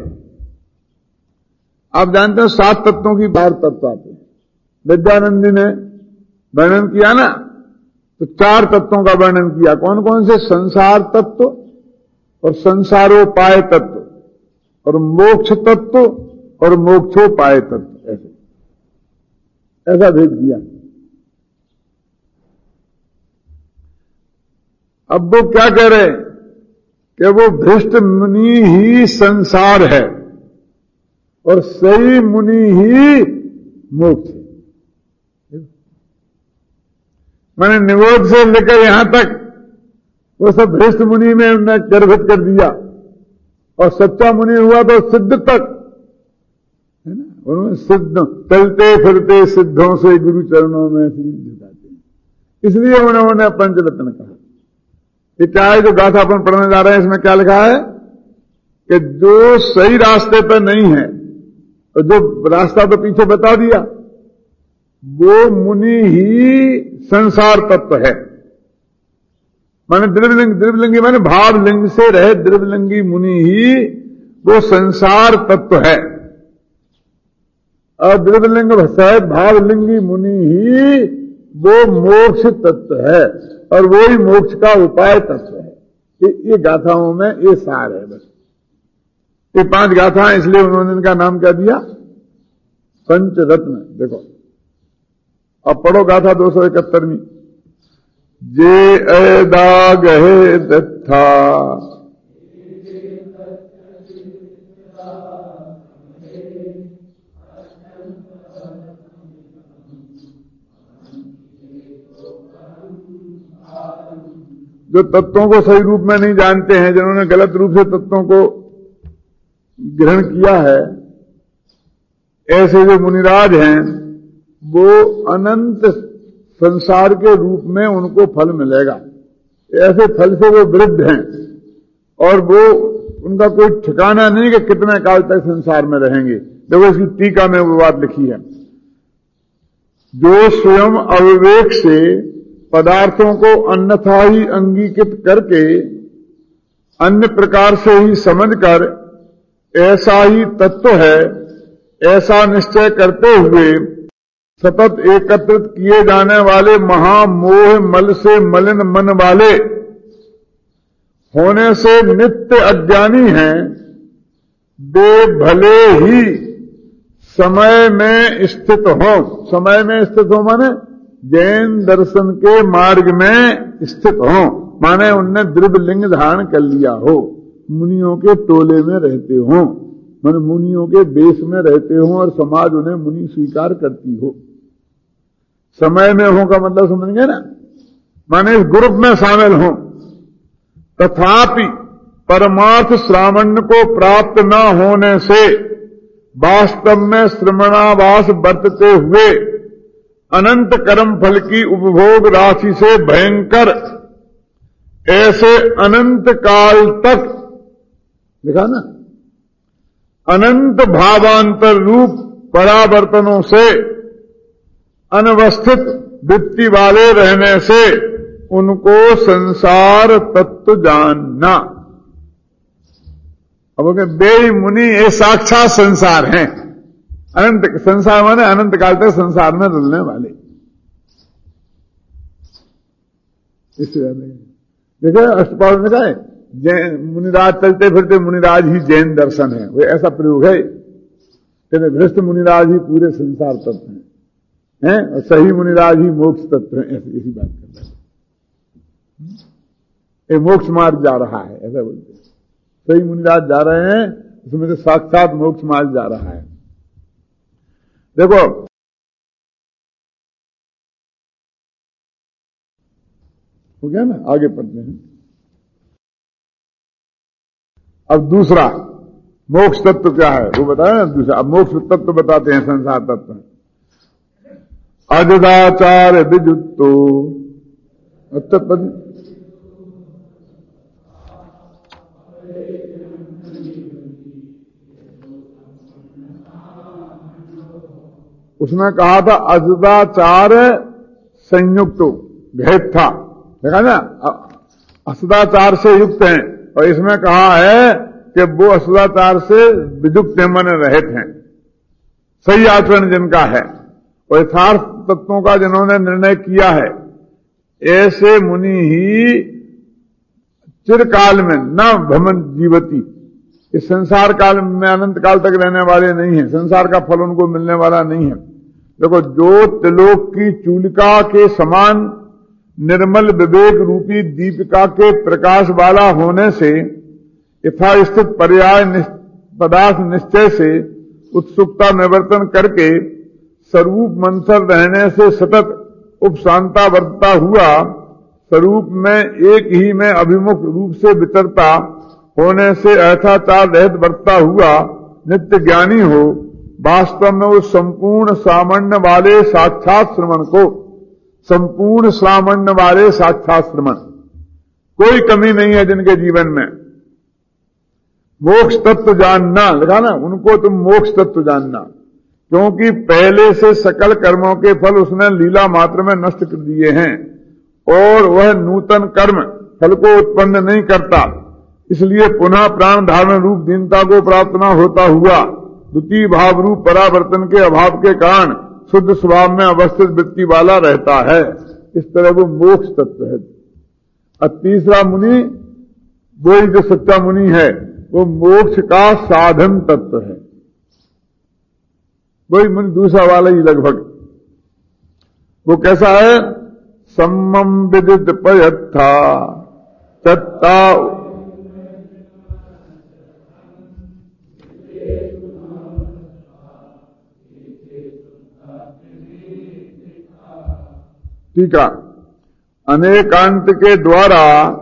आप जानते हो सात तत्वों की बार तत्व आते हैं। विद्यानंदी ने वर्णन किया ना, तो चार तत्वों का वर्णन किया। कौन कौन से? संसार तत्व और संसारोपाय तत्व और मोक्ष तत्व और मोक्षोपाय तत्व, ऐसे ऐसा भेद दिया। अब वो क्या कह रहे हैं कि वो भ्रष्ट मुनि ही संसार है और सही मुनि ही मोक्ष है। मैंने निरोध से लेकर यहां तक वो सब भ्रष्ट मुनि में उन्हें गर्भित कर दिया, और सच्चा मुनि हुआ तो सिद्ध तक है ना। उन्होंने सिद्ध, चलते फिरते सिद्धों से गुरु चरणों में शील झुकाते हैं, इसलिए उन्होंने पंचरत्न कहा। ये क्या है जो गाथा अपन पढ़ने जा रहे हैं, इसमें क्या लिखा है कि जो सही रास्ते पर नहीं है और जो रास्ता तो पीछे बता दिया, वो मुनि ही संसार तत्व है। माने द्रव्यलिंग, द्रव्यलिंगी माने भावलिंग से रहे द्रव्यलिंगी मुनि ही वो संसार तत्व है, और द्रव्यलिंग सहित भावलिंगी मुनि ही वो मोक्ष तत्व है, और वो ही मोक्ष का उपाय तत्व है। ये, ये गाथाओं में ये सार है। बस ये पांच गाथाएं, इसलिए उन्होंने इनका नाम क्या दिया? पंचरत्न। देखो अब पढ़ो गाथा दो सौ इकहत्तरवीं। जे ऐदा गहे दत्था जो तत्वों को सही रूप में नहीं जानते हैं, जिन्होंने गलत रूप से तत्वों को ग्रहण किया है, ऐसे जो मुनिराज हैं वो अनंत संसार के रूप में उनको फल मिलेगा। ऐसे फल से वो वृद्ध हैं और वो उनका कोई ठिकाना नहीं कि कितने काल तक संसार में रहेंगे। देखो इसकी टीका में वो बात लिखी है, जो स्वयं अविवेक से पदार्थों को अन्यथा ही अंगीकृत करके अन्य प्रकार से ही समझकर ऐसा ही तत्व है ऐसा निश्चय करते हुए सतत एकत्रित किए जाने वाले महामोह मल से मलिन मन वाले होने से नित्य अज्ञानी हैं, वे भले ही समय में स्थित हो। समय में स्थित हो माने जैन दर्शन के मार्ग में स्थित हो, माने उनने द्रव्य लिंग धारण कर लिया हो, मुनियों के टोले में रहते हो, माने मुनियों के देश में रहते हो और समाज उन्हें मुनि स्वीकार करती हो। समय में हो का मतलब समझेंगे ना, माने इस ग्रुप में शामिल हो। तथापि परमार्थ श्रावण्य को प्राप्त न होने से वास्तव में श्रमणावास बरतते हुए अनंत कर्म फल की उपभोग राशि से भयंकर ऐसे अनंत काल तक, लिखा ना, अनंत भावांतर रूप परावर्तनों से अनवस्थित वृत्ति वाले रहने से उनको संसार तत्व जानना। अब बे मुनि ये साक्षात संसार हैं, अनंत संसार माने अनंत काल तक संसार में रुलने वाले। इसलिए देखो अष्टपाद में कहा है मुनिराज चलते फिरते मुनिराज ही जैन दर्शन है, वो ऐसा प्रयोग है कि भ्रष्ट मुनिराज ही पूरे संसार तत्व हैं हैं और सही मुनिराज ही मोक्ष तत्व है। ऐसी ऐसी बात कर रहे हैं, ये मोक्ष मार्ग जा रहा है ऐसा बोलते हैं। सही मुनिराज जा रहे हैं, उसमें से साक्षात मोक्ष मार्ग जा रहा है। देखो हो गया ना, आगे पढ़ते हैं। अब दूसरा मोक्ष तत्व क्या है वो बताया ना दूसरा। अब मोक्ष तत्व बताते हैं, संसार तत्व। अजदाचार विजुत्तो उसमें कहा था असदाचार संयुक्त भेद था, देखा ना, असदाचार से युक्त हैं, और इसमें कहा है कि वो असदाचार से वियुक्त मन रहित हैं, सही आचरण जिनका है और यथार्थ तत्वों का जिन्होंने निर्णय किया है, ऐसे मुनि ही चिरकाल में न भ्रमण जीवती, इस संसार काल में अनंत काल तक रहने वाले नहीं है, संसार का फल उनको मिलने वाला नहीं है। देखो, जो त्रिलोक की चूलिका के समान निर्मल विवेक रूपी दीपिका के प्रकाश वाला होने से यथास्थित पर्याय पदार्थ निश्चय से उत्सुकता निवर्तन करके स्वरूप मंथर रहने से सतत उपशांता वर्तता हुआ, स्वरूप में एक ही में अभिमुख रूप से विचरता होने से अर्थाचार रहित वर्तता हुआ नित्य ज्ञानी हो, वास्तव में उस संपूर्ण सामान्य वाले साक्षात श्रवण को, संपूर्ण सामान्य वाले साक्षात श्रवण, कोई कमी नहीं है जिनके जीवन में, मोक्ष तत्व जानना, लिखा ना, उनको तुम मोक्ष तत्व जानना, क्योंकि पहले से सकल कर्मों के फल उसने लीला मात्र में नष्ट कर दिए हैं और वह नूतन कर्म फल को उत्पन्न नहीं करता, इसलिए पुनः प्राण धारण रूप दीनता को प्राप्त न होता हुआ द्वितीय भाव रूप परावर्तन के अभाव के कारण शुद्ध स्वभाव में अवस्थित वृत्ति वाला रहता है। इस तरह वो मोक्ष तत्व है। और तीसरा मुनि, वही जो सच्चा मुनि है, वो मोक्ष का साधन तत्व है। वही मुनि दूसरा वाला ही लगभग। वो कैसा है? सम्मम विदित पयत्था तत्ता टीका, अनेकांत के द्वारा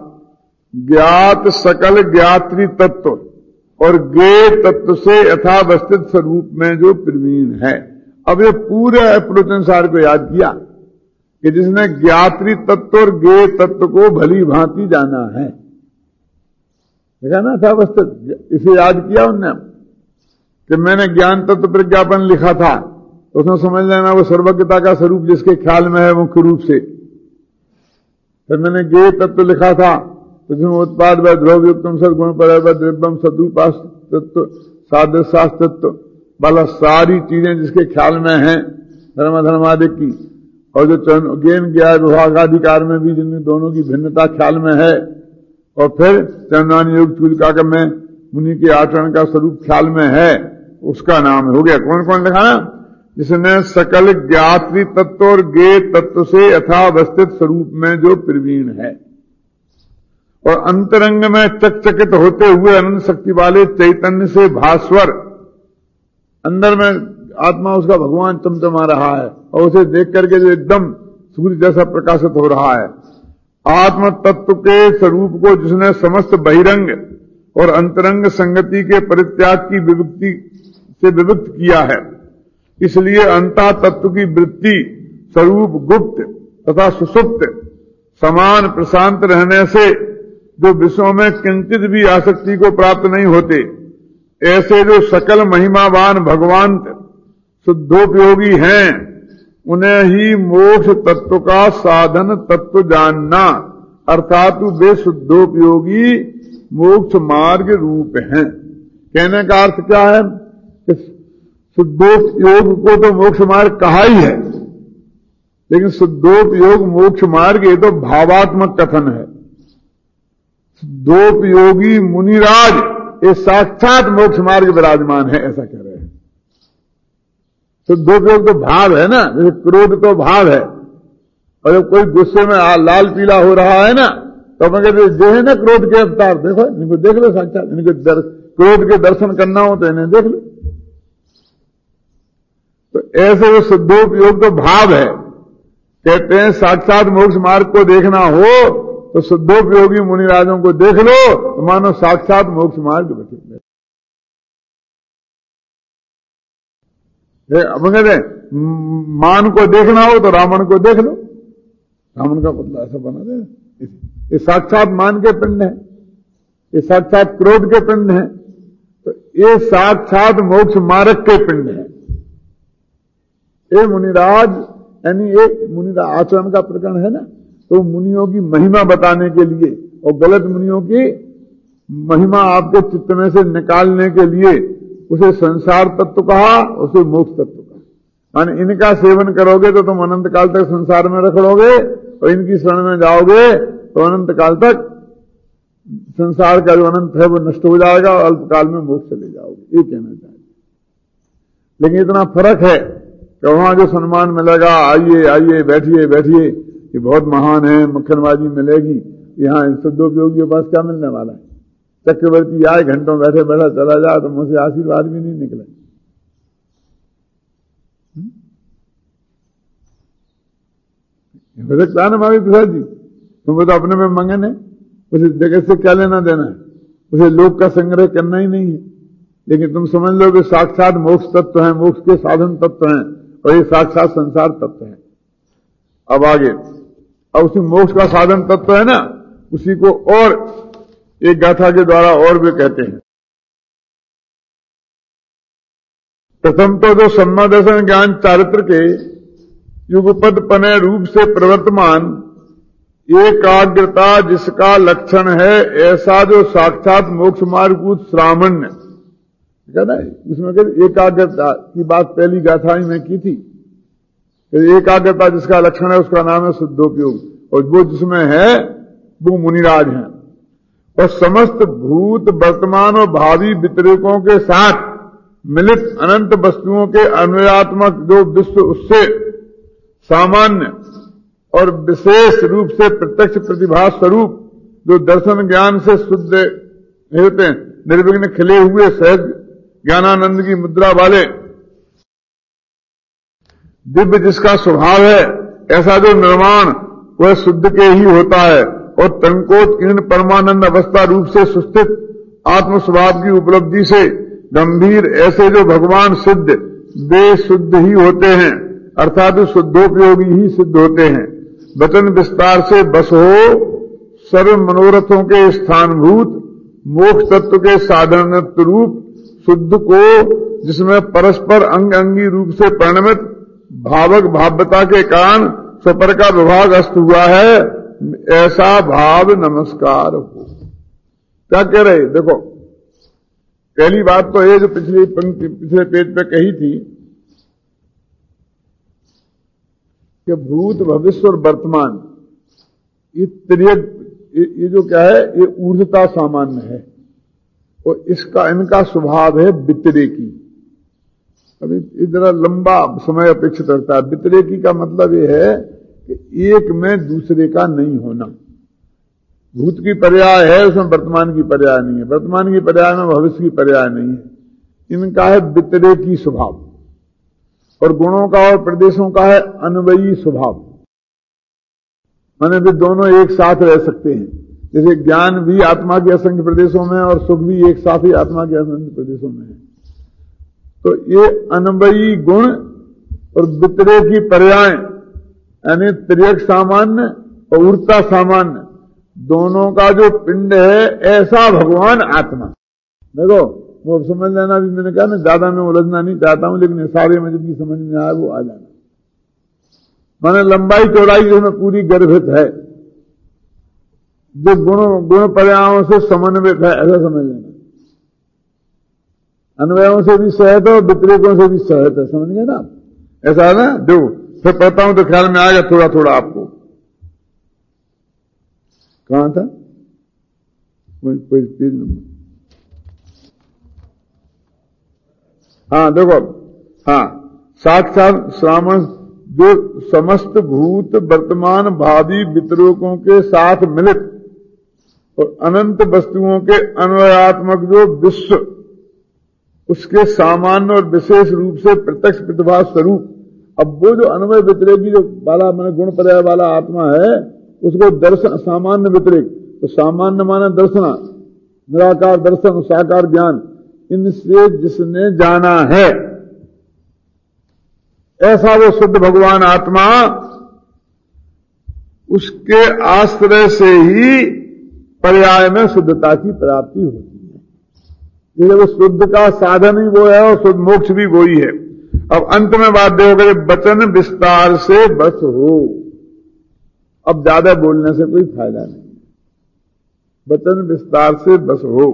ज्ञात सकल ज्ञात्री तत्व और ज्ञेय तत्व से यथावस्थित स्वरूप में जो प्रवीण है। अब ये पूरे अप्रोचनसार को याद किया कि जिसने ज्ञात्री तत्व और ज्ञेय तत्व को भली भांति जाना है, देखा ना यथावस्थित, इसे याद किया उनने कि मैंने ज्ञान तत्व प्रज्ञापन लिखा था, उसमें समझ लेना वो सर्वज्ञता का स्वरूप जिसके ख्याल में है मुख्य रूप से। फिर मैंने ज्ञेय तत्व लिखा था, तो उत्पाद व द्रव्युक्तम सदगुण पर द्रव्यम सदुपास तत्व सादृशास तत्व वाला सारी चीजें जिसके ख्याल में हैं, धर्म धर्मादि की, और जो ज्ञान ज्ञान विभागाधिकार में भी जिन दोनों की भिन्नता ख्याल में है, और फिर चंद्रानी योग चूलिका में मुनि के आचरण का स्वरूप ख्याल में है, उसका नाम हो गया। कौन कौन लिखा ना? जिसने सकल ज्ञात्री तत्व और ज्ञेय तत्व से यथावस्थित स्वरूप में जो प्रवीण है और अंतरंग में चकचकित होते हुए अनंत शक्ति वाले चैतन्य से भास्वर, अंदर में आत्मा उसका भगवान चमचमा रहा है और उसे देख करके जो एकदम सूर्य जैसा प्रकाशित हो रहा है। आत्म तत्व के स्वरूप को जिसने समस्त बहिरंग और अंतरंग संगति के परित्याग की विभक्ति से विभक्त किया है, इसलिए अंतः तत्व की वृत्ति स्वरूप गुप्त तथा सुसुप्त समान प्रशांत रहने से जो विश्व में किंचित भी आसक्ति को प्राप्त नहीं होते, ऐसे जो सकल महिमावान भगवान शुद्धोपयोगी हैं, उन्हें ही मोक्ष तत्व का साधन तत्व जानना, अर्थात वे शुद्धोपयोगी मोक्ष मार्ग रूप हैं। कहने का अर्थ क्या है? शुद्धोपयोग को तो मोक्ष मार्ग कहा ही है, लेकिन शुद्धोपयोग मोक्ष मार्ग ये तो भावात्मक कथन है। शुद्धोपयोगी मुनिराज ये साक्षात मोक्ष मार्ग विराजमान है, ऐसा कह रहे हैं। शुद्धोपयोग तो भाव है ना, जैसे क्रोध तो भाव है, और जब कोई गुस्से में लाल पीला हो रहा है ना, तो मैं कहते जो है ना क्रोध के अवतार, देखो इनको देख लो साक्षात, इनको दर, क्रोध के दर्शन करना हो तो इन्हें देख लो। तो ऐसे वो शुद्धोपयोग तो भाव है। कहते हैं साक्षात मोक्ष मार्ग को देखना हो तो शुद्धोपयोगी मुनिराजों को देख लो, तो मानो साक्षात मोक्ष मार्ग बचे। अब कहते हैं मान को देखना हो तो रावण को देख लो, रावण का बदला ऐसा बना दे। ये साक्षात मान के पिंड है, ये साक्षात क्रोध के पिंड है, तो ये साक्षात मोक्ष मार्ग के पिंड है। ए मुनिराज, यानी एक मुनिराज आचरण का प्रकरण है ना, तो मुनियों की महिमा बताने के लिए और गलत मुनियों की महिमा आपके चित्त में से निकालने के लिए उसे संसार तत्व कहा, उसे मोक्ष तत्व कहा। माने इनका सेवन करोगे तो तुम अनंत काल तक संसार में रखोगे, और इनकी शरण में जाओगे तो अनंत काल तक संसार का जो अनंत है वो नष्ट हो जाएगा और अल्प काल में मोक्ष चले जाओगे, ये कहना चाहिए। लेकिन इतना फर्क है कि वहां जो सम्मान मिलेगा, आइए आइए बैठिए बैठिए, ये बहुत महान है, मक्खनबाजी मिलेगी, यहाँ शुद्धोपयोगी के पास क्या मिलने वाला है? चक्रवर्ती आए, घंटों बैठे बैठा चला जाए तो मुझसे आशीर्वाद भी नहीं निकले। हो सकता है ना महावीर प्रसाद जी, तुम तो अपने में मंगन है, उसे जगह से क्या लेना देना है, उसे लोक का संग्रह करना ही नहीं है। लेकिन तुम समझ लो कि साक्षात मोक्ष तत्व है, मोक्ष के साधन तत्व हैं, और ये साक्षात संसार तत्व है। अब आगे, अब उसी मोक्ष का साधन तत्व है ना, उसी को और एक गाथा के द्वारा और भी कहते हैं। प्रथम तो जो सम्मा दर्शन ज्ञान चारित्र के युगपद पने रूप से प्रवर्तमान एकाग्रता जिसका लक्षण है, ऐसा जो साक्षात मोक्ष मार्गभूत श्रावण्य है ना, उसमें कहते एकाग्रता की बात पहली गाथा ही में की थी। एकाग्रता जिसका लक्षण है उसका नाम है शुद्धोपयोग, और वो जिसमें है वो मुनिराज हैं। और समस्त भूत वर्तमान और भावी व्यतिरेकों के साथ मिलित अनंत वस्तुओं के अन्वयात्मक जो विश्व उससे सामान्य और विशेष रूप से प्रत्यक्ष प्रतिभा स्वरूप जो दर्शन ज्ञान से शुद्ध होते हैं, निर्विघ्न खिले हुए सहज ज्ञानानंद की मुद्रा वाले दिव्य जिसका स्वभाव है, ऐसा जो निर्माण वह शुद्ध के ही होता है। और तंकोत्कीर्ण परमानंद अवस्था रूप से सुस्थित आत्म स्वभाव की उपलब्धि से गंभीर ऐसे जो भगवान सिद्ध वे शुद्ध ही होते हैं, अर्थात शुद्धोपयोगी ही सिद्ध होते हैं। वचन विस्तार से बस हो सर्व मनोरथों के स्थानभूत मोक्ष तत्व के साधनत्व रूप शुद्ध को, जिसमें परस्पर अंग अंगी रूप से परिणमित भावक भाव्यता के कारण स्वपर का विभाग अस्त हुआ है, ऐसा भाव नमस्कार हो। क्या कह रहे? देखो, पहली बात तो ये जो पिछली पंक्ति पिछले पेज पे कही थी कि भूत भविष्य और वर्तमान ये त्रियक, ये जो क्या है, ये ऊर्धता सामान्य है, और इसका इनका स्वभाव है व्यतिरेकी। अभी इतना लंबा समय अपेक्षित रहता है। व्यतिरेकी का मतलब ये है कि एक में दूसरे का नहीं होना। भूत की पर्याय है, उसमें वर्तमान की पर्याय नहीं है, वर्तमान की पर्याय में भविष्य की पर्याय नहीं है। इनका है व्यतिरेकी स्वभाव, और गुणों का और प्रदेशों का है अन्वयी स्वभाव। माने वे दोनों एक साथ रह सकते हैं। जैसे ज्ञान भी आत्मा के असंख्य प्रदेशों में और सुख भी एक साथ ही आत्मा के असंख्य प्रदेशों में है। तो ये अन्वयी गुण और व्यतिरेकी पर्याय, यानी त्रियक सामान्य और ऊर्ता सामान्य, दोनों का जो पिंड है, ऐसा भगवान आत्मा। देखो, वो समझ लेना भी, मैंने कहा ना ज्यादा मैं उलझना नहीं चाहता हूं, लेकिन सारे में जितनी समझ में आए वो आ जाना। माने लंबाई चौड़ाई जिसमें पूरी गर्भित है, जो गुण गुण पर्यायों से समन्वित है, ऐसा समझ लेना। अन्वयों से भी सहत है और व्यतिरेकों से भी सहत है, समझ गए ना? ऐसा है ना? देखो फिर पढ़ता हूं तो ख्याल में आएगा थोड़ा थोड़ा आपको। कहां था कोई कोई पेज नंबर? हाँ देखो, हाँ, साक्षात श्रावण जो समस्त भूत वर्तमान भावी व्यतिरेकों के साथ मिलित और अनंत वस्तुओं के अन्वयात्मक जो विश्व उसके सामान्य और विशेष रूप से प्रत्यक्ष प्रतिभा स्वरूप। अब वो जो अन्वय व्यतिरेकी जो वाला मैंने गुण पर्याय वाला आत्मा है, उसको दर्शन सामान्य व्यतिरेक, तो सामान्य माना दर्शना, निराकार दर्शन, साकार ज्ञान, इनसे जिसने जाना है, ऐसा वो शुद्ध भगवान आत्मा, उसके आश्रय से ही पर्याय में शुद्धता की प्राप्ति होती है। ये वो शुद्ध का साधन ही वो है और शुद्ध मोक्ष भी वो ही है। अब अंत में बात देखोगे, वचन विस्तार से बस हो। अब ज्यादा बोलने से कोई फायदा नहीं, वचन विस्तार से बस हो।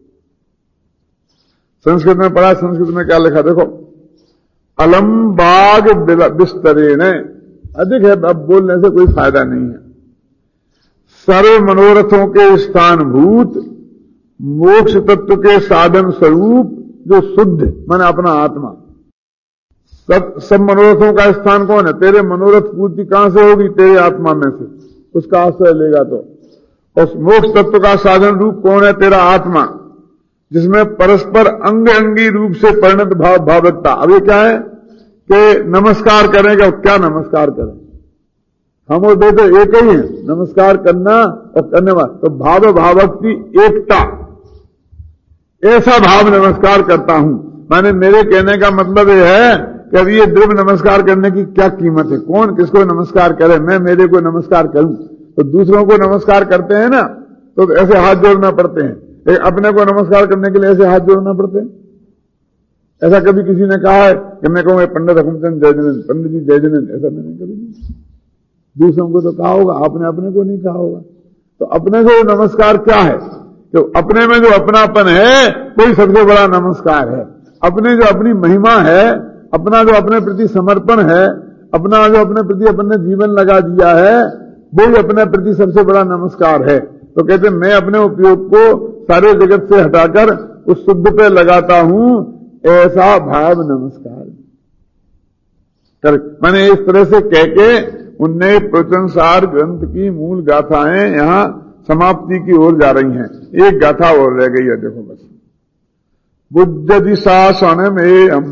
संस्कृत में पढ़ा, संस्कृत में क्या लिखा देखो, अलम बाग बिस्तरे ने, अधिक है, अब बोलने से कोई फायदा नहीं है। सर्व मनोरथों के स्थानभूत मोक्ष तत्व के साधन स्वरूप जो शुद्ध माने अपना आत्मा, सब सब मनोरथों का स्थान कौन है? तेरे मनोरथ पूर्ति कहां से होगी? तेरे आत्मा में से, उसका आश्रय लेगा तो। और मोक्ष तत्व का साधन रूप कौन है? तेरा आत्मा, जिसमें परस्पर अंग अंगी रूप से परिणत भाव भावकता। अब ये क्या है कि नमस्कार करेंगे, क्या नमस्कार करें? हम और बेटे एक ही हैं, नमस्कार करना और करने वाला, तो भाव भावक की एकता, ऐसा भाव नमस्कार करता हूं। माने मेरे कहने का मतलब यह है कि अब ये द्रव्य नमस्कार करने की क्या कीमत है? कौन किसको नमस्कार करे? मैं मेरे को नमस्कार करूं तो दूसरों को नमस्कार करते हैं ना, तो ऐसे हाथ जोड़ना पड़ते हैं। एक अपने को नमस्कार करने के लिए ऐसे हाथ जोड़ना पड़ते हैं। ऐसा कभी किसी ने कहा है कि मैं कहूंगा पंडित हुकुमचंद जय जयंत, पंडित जी जय जयंत, ऐसा मैंने कभी नहीं। दूसरों को तो कहा होगा, आपने अपने को नहीं कहा होगा। तो अपने को नमस्कार क्या है? तो अपने में जो अपनापन है कोई सबसे बड़ा नमस्कार है। अपने जो अपनी महिमा है, अपना जो अपने प्रति समर्पण है, अपना जो अपने प्रति अपने जीवन लगा दिया है, वो ही अपने प्रति सबसे बड़ा नमस्कार है। तो कहते हैं मैं अपने उपयोग को सारे जगत से हटाकर उस शुद्ध पे लगाता हूं, ऐसा भाव नमस्कार कर। मैंने इस तरह से कह के उनने प्रवचनसार ग्रंथ की मूल गाथाएं यहां समाप्ति की ओर जा रही हैं। एक गाथा और रह गई है, देखो बस। बुद्ध दिशासन में हम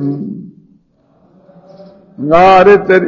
गारे तेरी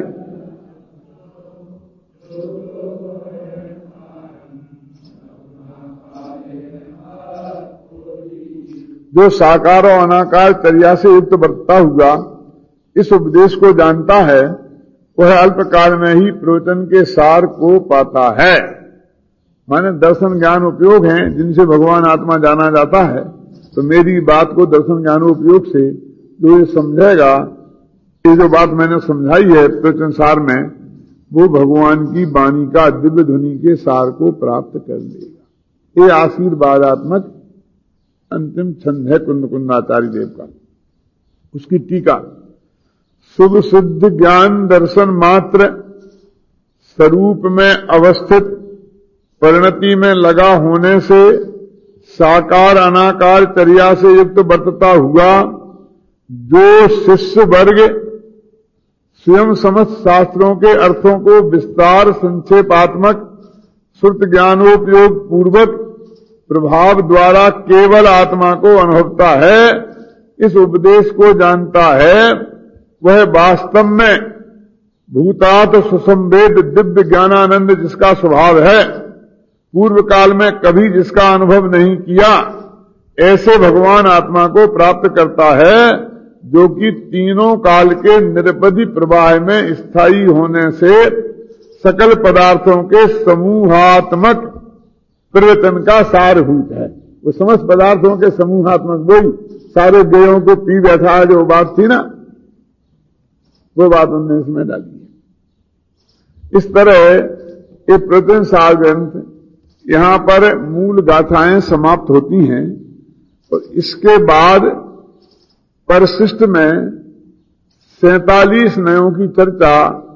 जो साकार और अनाकार चर्या से युक्त बरतता हुआ इस उपदेश को जानता है, वह अल्पकाल में ही प्रवचन के सार को पाता है। माने दर्शन ज्ञान उपयोग हैं जिनसे भगवान आत्मा जाना जाता है। तो मेरी बात को दर्शन ज्ञान उपयोग से जो ये समझेगा, ये जो बात मैंने समझाई है प्रवचन सार में, वो भगवान की वाणी का दिव्य ध्वनि के सार को प्राप्त कर लेगा। ये आशीर्वादात्मक अंतिम छंद है कुंद कुंदाचार्य देव का। उसकी टीका, शुभ सिद्ध ज्ञान दर्शन मात्र स्वरूप में अवस्थित परिणति में लगा होने से साकार अनाकार चर्या से युक्त बरतता हुआ जो शिष्य वर्ग स्वयं समस्त शास्त्रों के अर्थों को विस्तार संक्षेपात्मक श्रुत ज्ञानोपयोग पूर्वक प्रभाव द्वारा केवल आत्मा को अनुभवता है, इस उपदेश को जानता है, वह वास्तव में भूतात सुसंवेद दिव्य ज्ञानानंद जिसका स्वभाव है, पूर्व काल में कभी जिसका अनुभव नहीं किया, ऐसे भगवान आत्मा को प्राप्त करता है, जो कि तीनों काल के निरवधि प्रवाह में स्थायी होने से सकल पदार्थों के समूहात्मक प्रवचन का सारभूत है। वो समस्त पदार्थों के समूहात्मक, वही सारे देहों को पी बैठा है जो बात थी ना, वो बात उन्होंने इसमें डाली है। इस तरह ये प्रवचन सार ग्रंथ यहां पर मूल गाथाएं समाप्त होती हैं और इसके बाद परिशिष्ट में सैतालीस नयों की चर्चा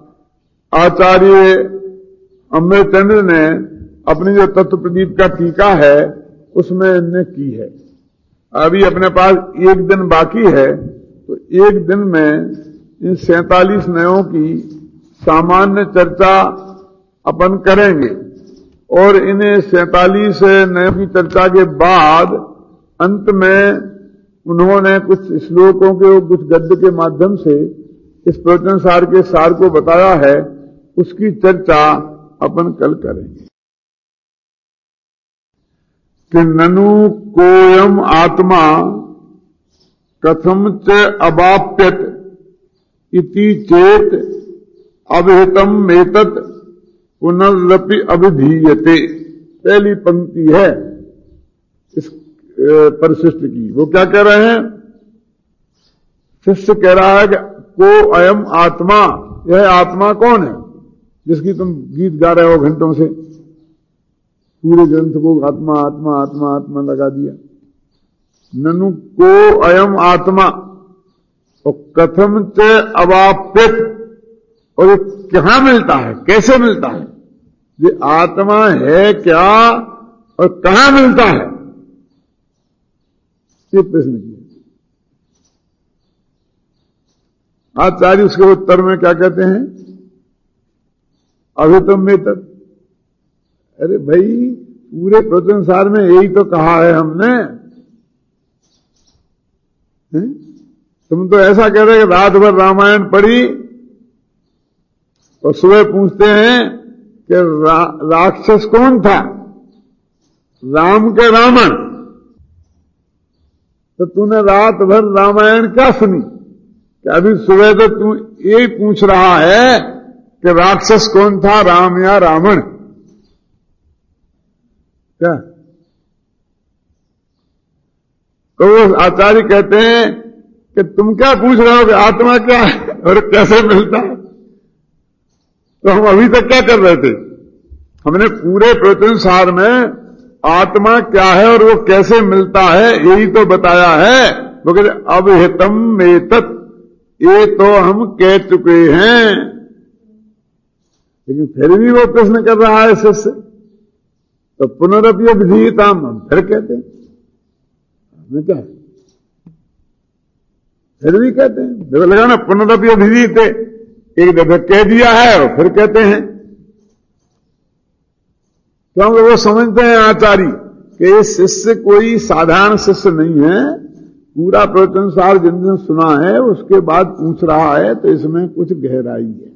आचार्य अमृतचंद्र ने अपनी जो तत्व प्रदीप का टीका है उसमें इनने की है। अभी अपने पास एक दिन बाकी है, तो एक दिन में इन सैतालीस नयों की सामान्य चर्चा अपन करेंगे और इन्हें सैतालीस नयों की चर्चा के बाद अंत में उन्होंने कुछ श्लोकों के कुछ गद्य के माध्यम से इस प्रवचन सार के सार को बताया है, उसकी चर्चा अपन कल करेंगे। कि ननु कोयम आत्मा कथम च अवाप्यत इति चेत अविहितम मेतत पुनरपि अभिधीयते। पहली पंक्ति है इस परिशिष्ट की। वो क्या कह रहे हैं? शिष्य कह रहा है कि को अयम आत्मा, यह आत्मा कौन है जिसकी तुम गीत गा रहे हो घंटों से, पूरे ग्रंथ को आत्मा आत्मा आत्मा आत्मा लगा दिया। ननु को अयम आत्मा और कथम च अवाप्यत, और ये कहां मिलता है, कैसे मिलता है, ये आत्मा है क्या और कहां मिलता है, ये प्रश्न किया। आचार्य उसके उत्तर में क्या कहते हैं, अभितम में तक, अरे भाई पूरे प्रवचनसार में यही तो कहा है हमने। है? तुम तो ऐसा कह रहे कि रात भर रामायण पढ़ी और सुबह पूछते हैं कि रा, राक्षस कौन था, राम के रावण। तो तूने रात भर रामायण क्या सुनी कि अभी सुबह तो तू यही पूछ रहा है कि राक्षस कौन था, राम या रावण। क्या तो वो आचार्य कहते हैं कि तुम क्या पूछ रहे हो कि आत्मा क्या है और कैसे मिलता है। तो हम अभी तक क्या कर रहे थे, हमने पूरे प्रवचन सार में आत्मा क्या है और वो कैसे मिलता है यही तो बताया है। वो कहते अभिहितम मेतत्, ये तो हम कह चुके हैं, लेकिन फिर भी वो प्रश्न कर रहा है शिष्य। तो पुनरअपि विधीयताम, हम फिर कहते हैं, हमें क्या फिर भी कहते हैं, देखो लगा ना, पुनरअपि विधीयते, एक दफे कह दिया है और फिर कहते हैं। क्योंकि वो समझते हैं आचार्य कि ये शिष्य कोई साधारण शिष्य नहीं है, पूरा प्रवचन सार जिन सुना है उसके बाद पूछ रहा है, तो इसमें कुछ गहराई है।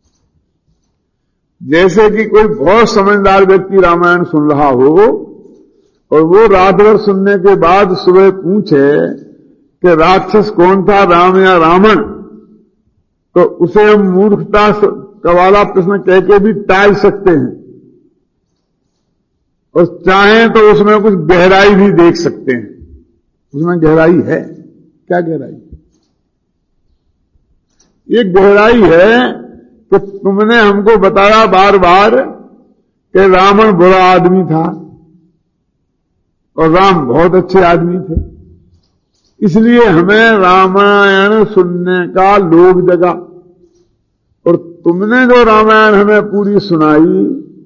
जैसे कि कोई बहुत समझदार व्यक्ति रामायण सुन रहा हो और वो रात भर सुनने के बाद सुबह पूछे कि राक्षस कौन था, राम या रावण, तो उसे हम मूर्खता का वाला प्रश्न कह के भी टाल सकते हैं और चाहें तो उसमें कुछ गहराई भी देख सकते हैं। उसमें गहराई है, क्या गहराई? ये गहराई है कि तुमने हमको बताया बार बार कि रावण बुरा आदमी था और राम बहुत अच्छे आदमी थे, इसलिए हमें रामायण सुनने का लोभ जगा। और तुमने जो रामायण हमें पूरी सुनाई,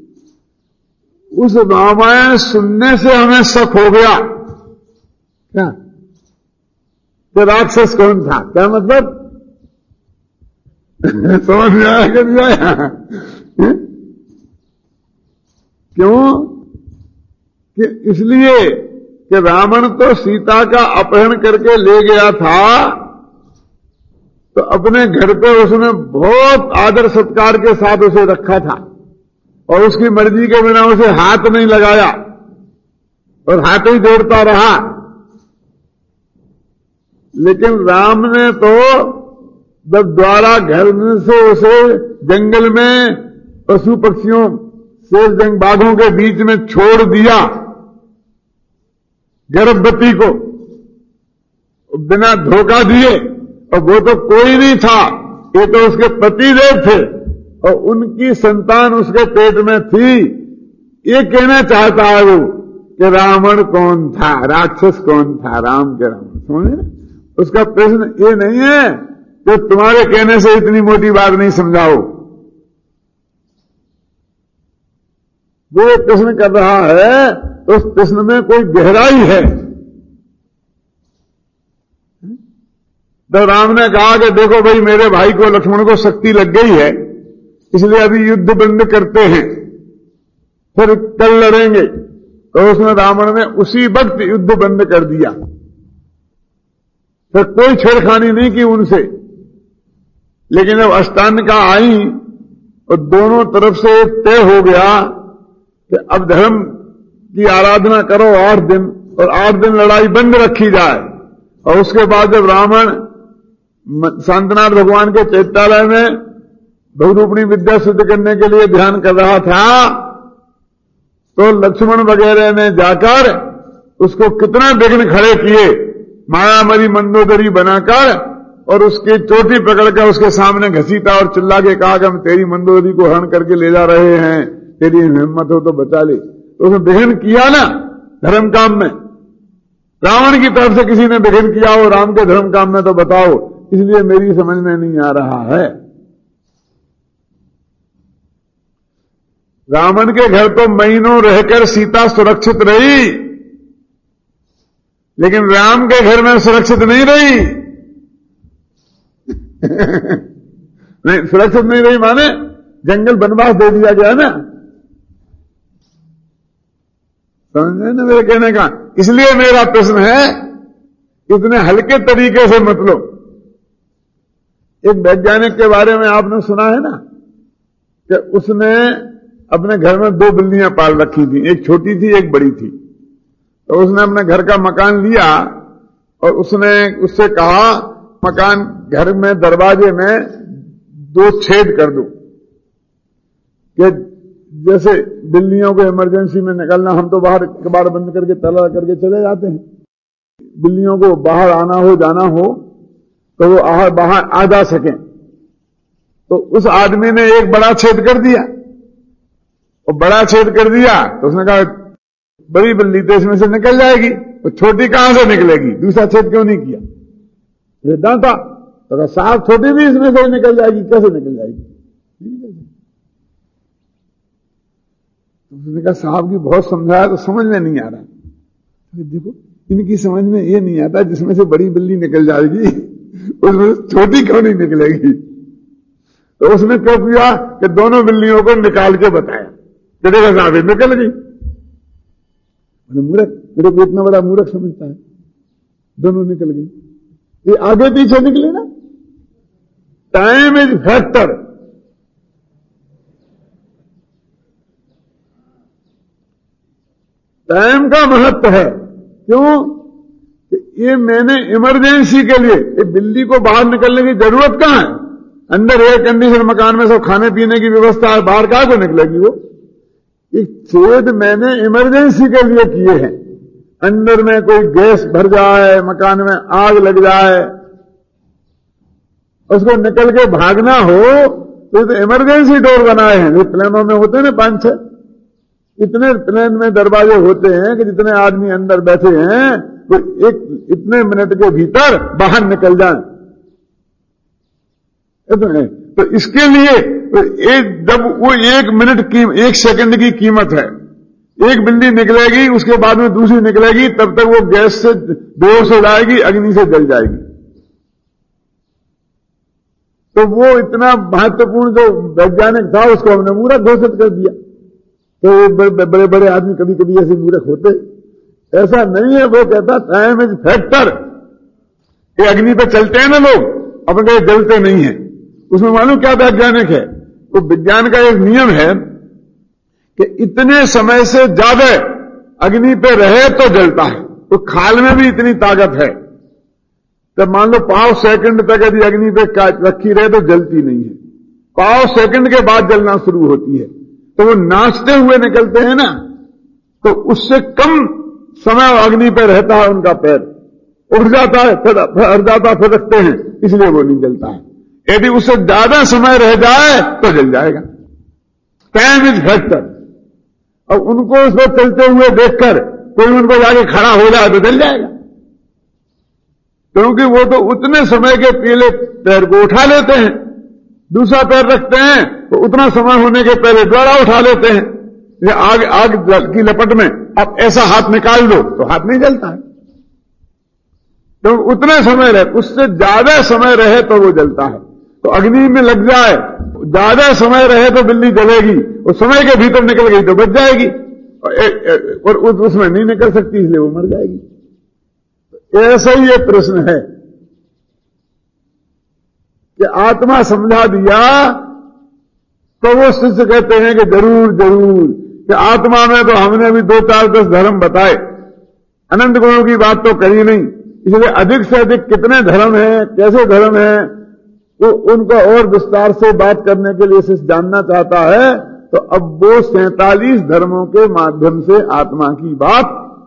उस रामायण सुनने से हमें शक हो गया क्या कि राक्षस कौन था। क्या मतलब समझ में आया कि नहीं आया? क्यों कि इसलिए कि रावण तो सीता का अपहरण करके ले गया था, तो अपने घर पे उसने बहुत आदर सत्कार के साथ उसे रखा था और उसकी मर्जी के बिना उसे हाथ नहीं लगाया और हाथ ही जोड़ता रहा। लेकिन राम ने तो जब द्वारा घर में से उसे जंगल में पशु पक्षियों शेर जंग बाघों के बीच में छोड़ दिया, गर्भवती को बिना धोखा दिए, और वो तो कोई नहीं था, ये तो उसके पतिदेव थे और उनकी संतान उसके पेट में थी। ये कहना चाहता है वो कि रावण कौन था, राक्षस कौन था, राम के राम। समझे? उसका प्रश्न ये नहीं है कि तुम्हारे कहने से इतनी मोटी बात नहीं समझाओ, वो प्रश्न कर रहा है तो उस प्रश्न में कोई गहराई है। तो राम ने कहा कि देखो भाई, मेरे भाई को लक्ष्मण को शक्ति लग गई है, इसलिए अभी युद्ध बंद करते हैं, फिर कल लड़ेंगे। तो उसने रावण ने उसी वक्त युद्ध बंद कर दिया, फिर कोई छेड़खानी नहीं की उनसे। लेकिन जब अष्टांगिका आई और दोनों तरफ से तय हो गया कि अब धर्म की आराधना करो आठ दिन, और आठ दिन लड़ाई बंद रखी जाए। और उसके बाद जब रावण शांतनाथ भगवान के चैत्यालय में बहुरूपणी विद्या सिद्ध करने के लिए ध्यान कर रहा था, तो लक्ष्मण वगैरह ने जाकर उसको कितना विघ्न खड़े किए, मायामरी मंदोदरी बनाकर और उसकी चोटी पकड़कर उसके सामने घसीटा और चिल्ला के कहा कि हम तेरी मंदोदरी को हरण करके ले जा रहे हैं, तेरी हिम्मत हो तो बचा ले। तो उसने विघ्न किया ना धर्म काम में। रावण की तरफ से किसी ने विघ्न किया हो राम के धर्म काम में तो बताओ, इसलिए मेरी समझ में नहीं आ रहा है। रावण के घर तो महीनों रहकर सीता सुरक्षित रही, लेकिन राम के घर में सुरक्षित नहीं रही। नहीं, सुरक्षित नहीं रही माने जंगल वनवास दे दिया गया ना, समझ रहे ना मेरे कहने का। इसलिए मेरा प्रश्न है, इतने हल्के तरीके से मत लो। एक वैज्ञानिक के बारे में आपने सुना है ना कि उसने अपने घर में दो बिल्लियां पाल रखी थी, एक छोटी थी एक बड़ी थी। तो उसने अपने घर का मकान लिया और उसने उससे कहा मकान घर में दरवाजे में दो छेद कर दो कि जैसे बिल्लियों को इमरजेंसी में निकलना, हम तो बाहर कबाड़ बंद करके ताला करके चले जाते हैं, बिल्लियों को बाहर आना हो जाना हो तो वो बाहर बाहर आ जा सकें। तो उस आदमी ने एक बड़ा छेद कर दिया, और बड़ा छेद कर दिया तो उसने कहा बड़ी बिल्ली तो इसमें से निकल जाएगी, तो छोटी कहां से निकलेगी, दूसरा छेद क्यों नहीं किया। ये डांटा तो सांप छोटी भी इसमें से निकल जाएगी, कैसे निकल जाएगी। उसने कहा साहब की बहुत समझाया तो समझ में नहीं आ रहा। तो देखो इनकी समझ में ये नहीं आता जिसमें से बड़ी बिल्ली निकल जाएगी उसमें से छोटी क्यों नहीं निकलेगी। तो उसने क्यों किया कि दोनों बिल्लियों को निकाल के बताया कि देखो साहब निकल गई। मूर्ख, मेरे को इतना बड़ा मूर्ख समझता है, दोनों निकल गई। ये आगे पीछे निकले ना। Time is factor. टाइम का महत्व है। क्यों? ये मैंने इमरजेंसी के लिए, ये बिल्ली को बाहर निकलने की जरूरत कहां है, अंदर एयर कंडीशन मकान में सब खाने पीने की व्यवस्था है, बाहर कहां को निकलेगी वो। एक छेद मैंने इमरजेंसी के लिए किए हैं, अंदर में कोई गैस भर जाए, मकान में आग लग जाए, उसको निकल के भागना हो तो, तो इमरजेंसी डोर बनाए हैं। जो प्लेनों में होते हैं ना पांच छह, इतने प्लेन में दरवाजे होते हैं कि जितने आदमी अंदर बैठे हैं वो एक इतने मिनट के भीतर बाहर निकल जाए। तो इसके लिए एक जब वो एक मिनट की एक सेकंड की कीमत है, एक बिल्ली निकलेगी उसके बाद में दूसरी निकलेगी, तब तक वो गैस से बेहोश हो जाएगी, अग्नि से जल जाएगी। तो वो इतना महत्वपूर्ण जो वैज्ञानिक था उसको हमने मूर्ख घोषित कर दिया। तो बड़े बड़े आदमी कभी कभी ऐसे मूर्ख होते, ऐसा नहीं है। वो कहता टाइम इज फैक्टर। ये अग्नि पे चलते हैं ना लोग, अपने जलते नहीं है। उसमें मालूम क्या वैज्ञानिक है, तो विज्ञान का एक नियम है कि इतने समय से ज्यादा अग्नि पे रहे तो जलता है। तो खाल में भी इतनी ताकत है, तो मान लो पांच सेकंड तक यदि अग्नि पे रखी रहे तो जलती नहीं है, पांच सेकंड के बाद जलना शुरू होती है। तो वो नाचते हुए निकलते हैं ना, तो उससे कम समय अग्नि पे रहता है, उनका पैर उठ जाता है, फिर हट जाता, फिर रखते हैं, इसलिए वो नहीं जलता है। यदि उससे ज्यादा समय रह जाए तो जल जाएगा। Time is factor. और उनको उस पर चलते हुए देखकर कोई उनको जाके खड़ा हो जाए तो जल जाएगा, क्योंकि वो तो उतने समय के पहले पैर को उठा लेते हैं, दूसरा पैर रखते हैं तो उतना समय होने के पहले दोबारा उठा लेते हैं। ये आग आग की लपट में अब ऐसा हाथ निकाल दो तो हाथ नहीं जलता है, तो उतने समय रहे, उससे ज्यादा समय रहे तो वो जलता है। तो अग्नि में लग जाए, ज्यादा समय रहे तो बिल्ली जलेगी, और समय के भीतर निकल गई तो बच जाएगी, और उसमें नहीं निकल सकती इसलिए वो मर जाएगी। ऐसा ही ये प्रश्न है कि आत्मा समझा दिया तो वो शिष्य कहते हैं कि जरूर जरूर कि आत्मा में तो हमने भी दो चार दस धर्म बताए, अनंत गुणों की बात तो करी नहीं, इसलिए अधिक से अधिक कितने धर्म हैं, कैसे धर्म हैं, वो उनका और विस्तार से बात करने के लिए शिष्य जानना चाहता है। तो अब वो सैंतालीस धर्मों के माध्यम से आत्मा की बात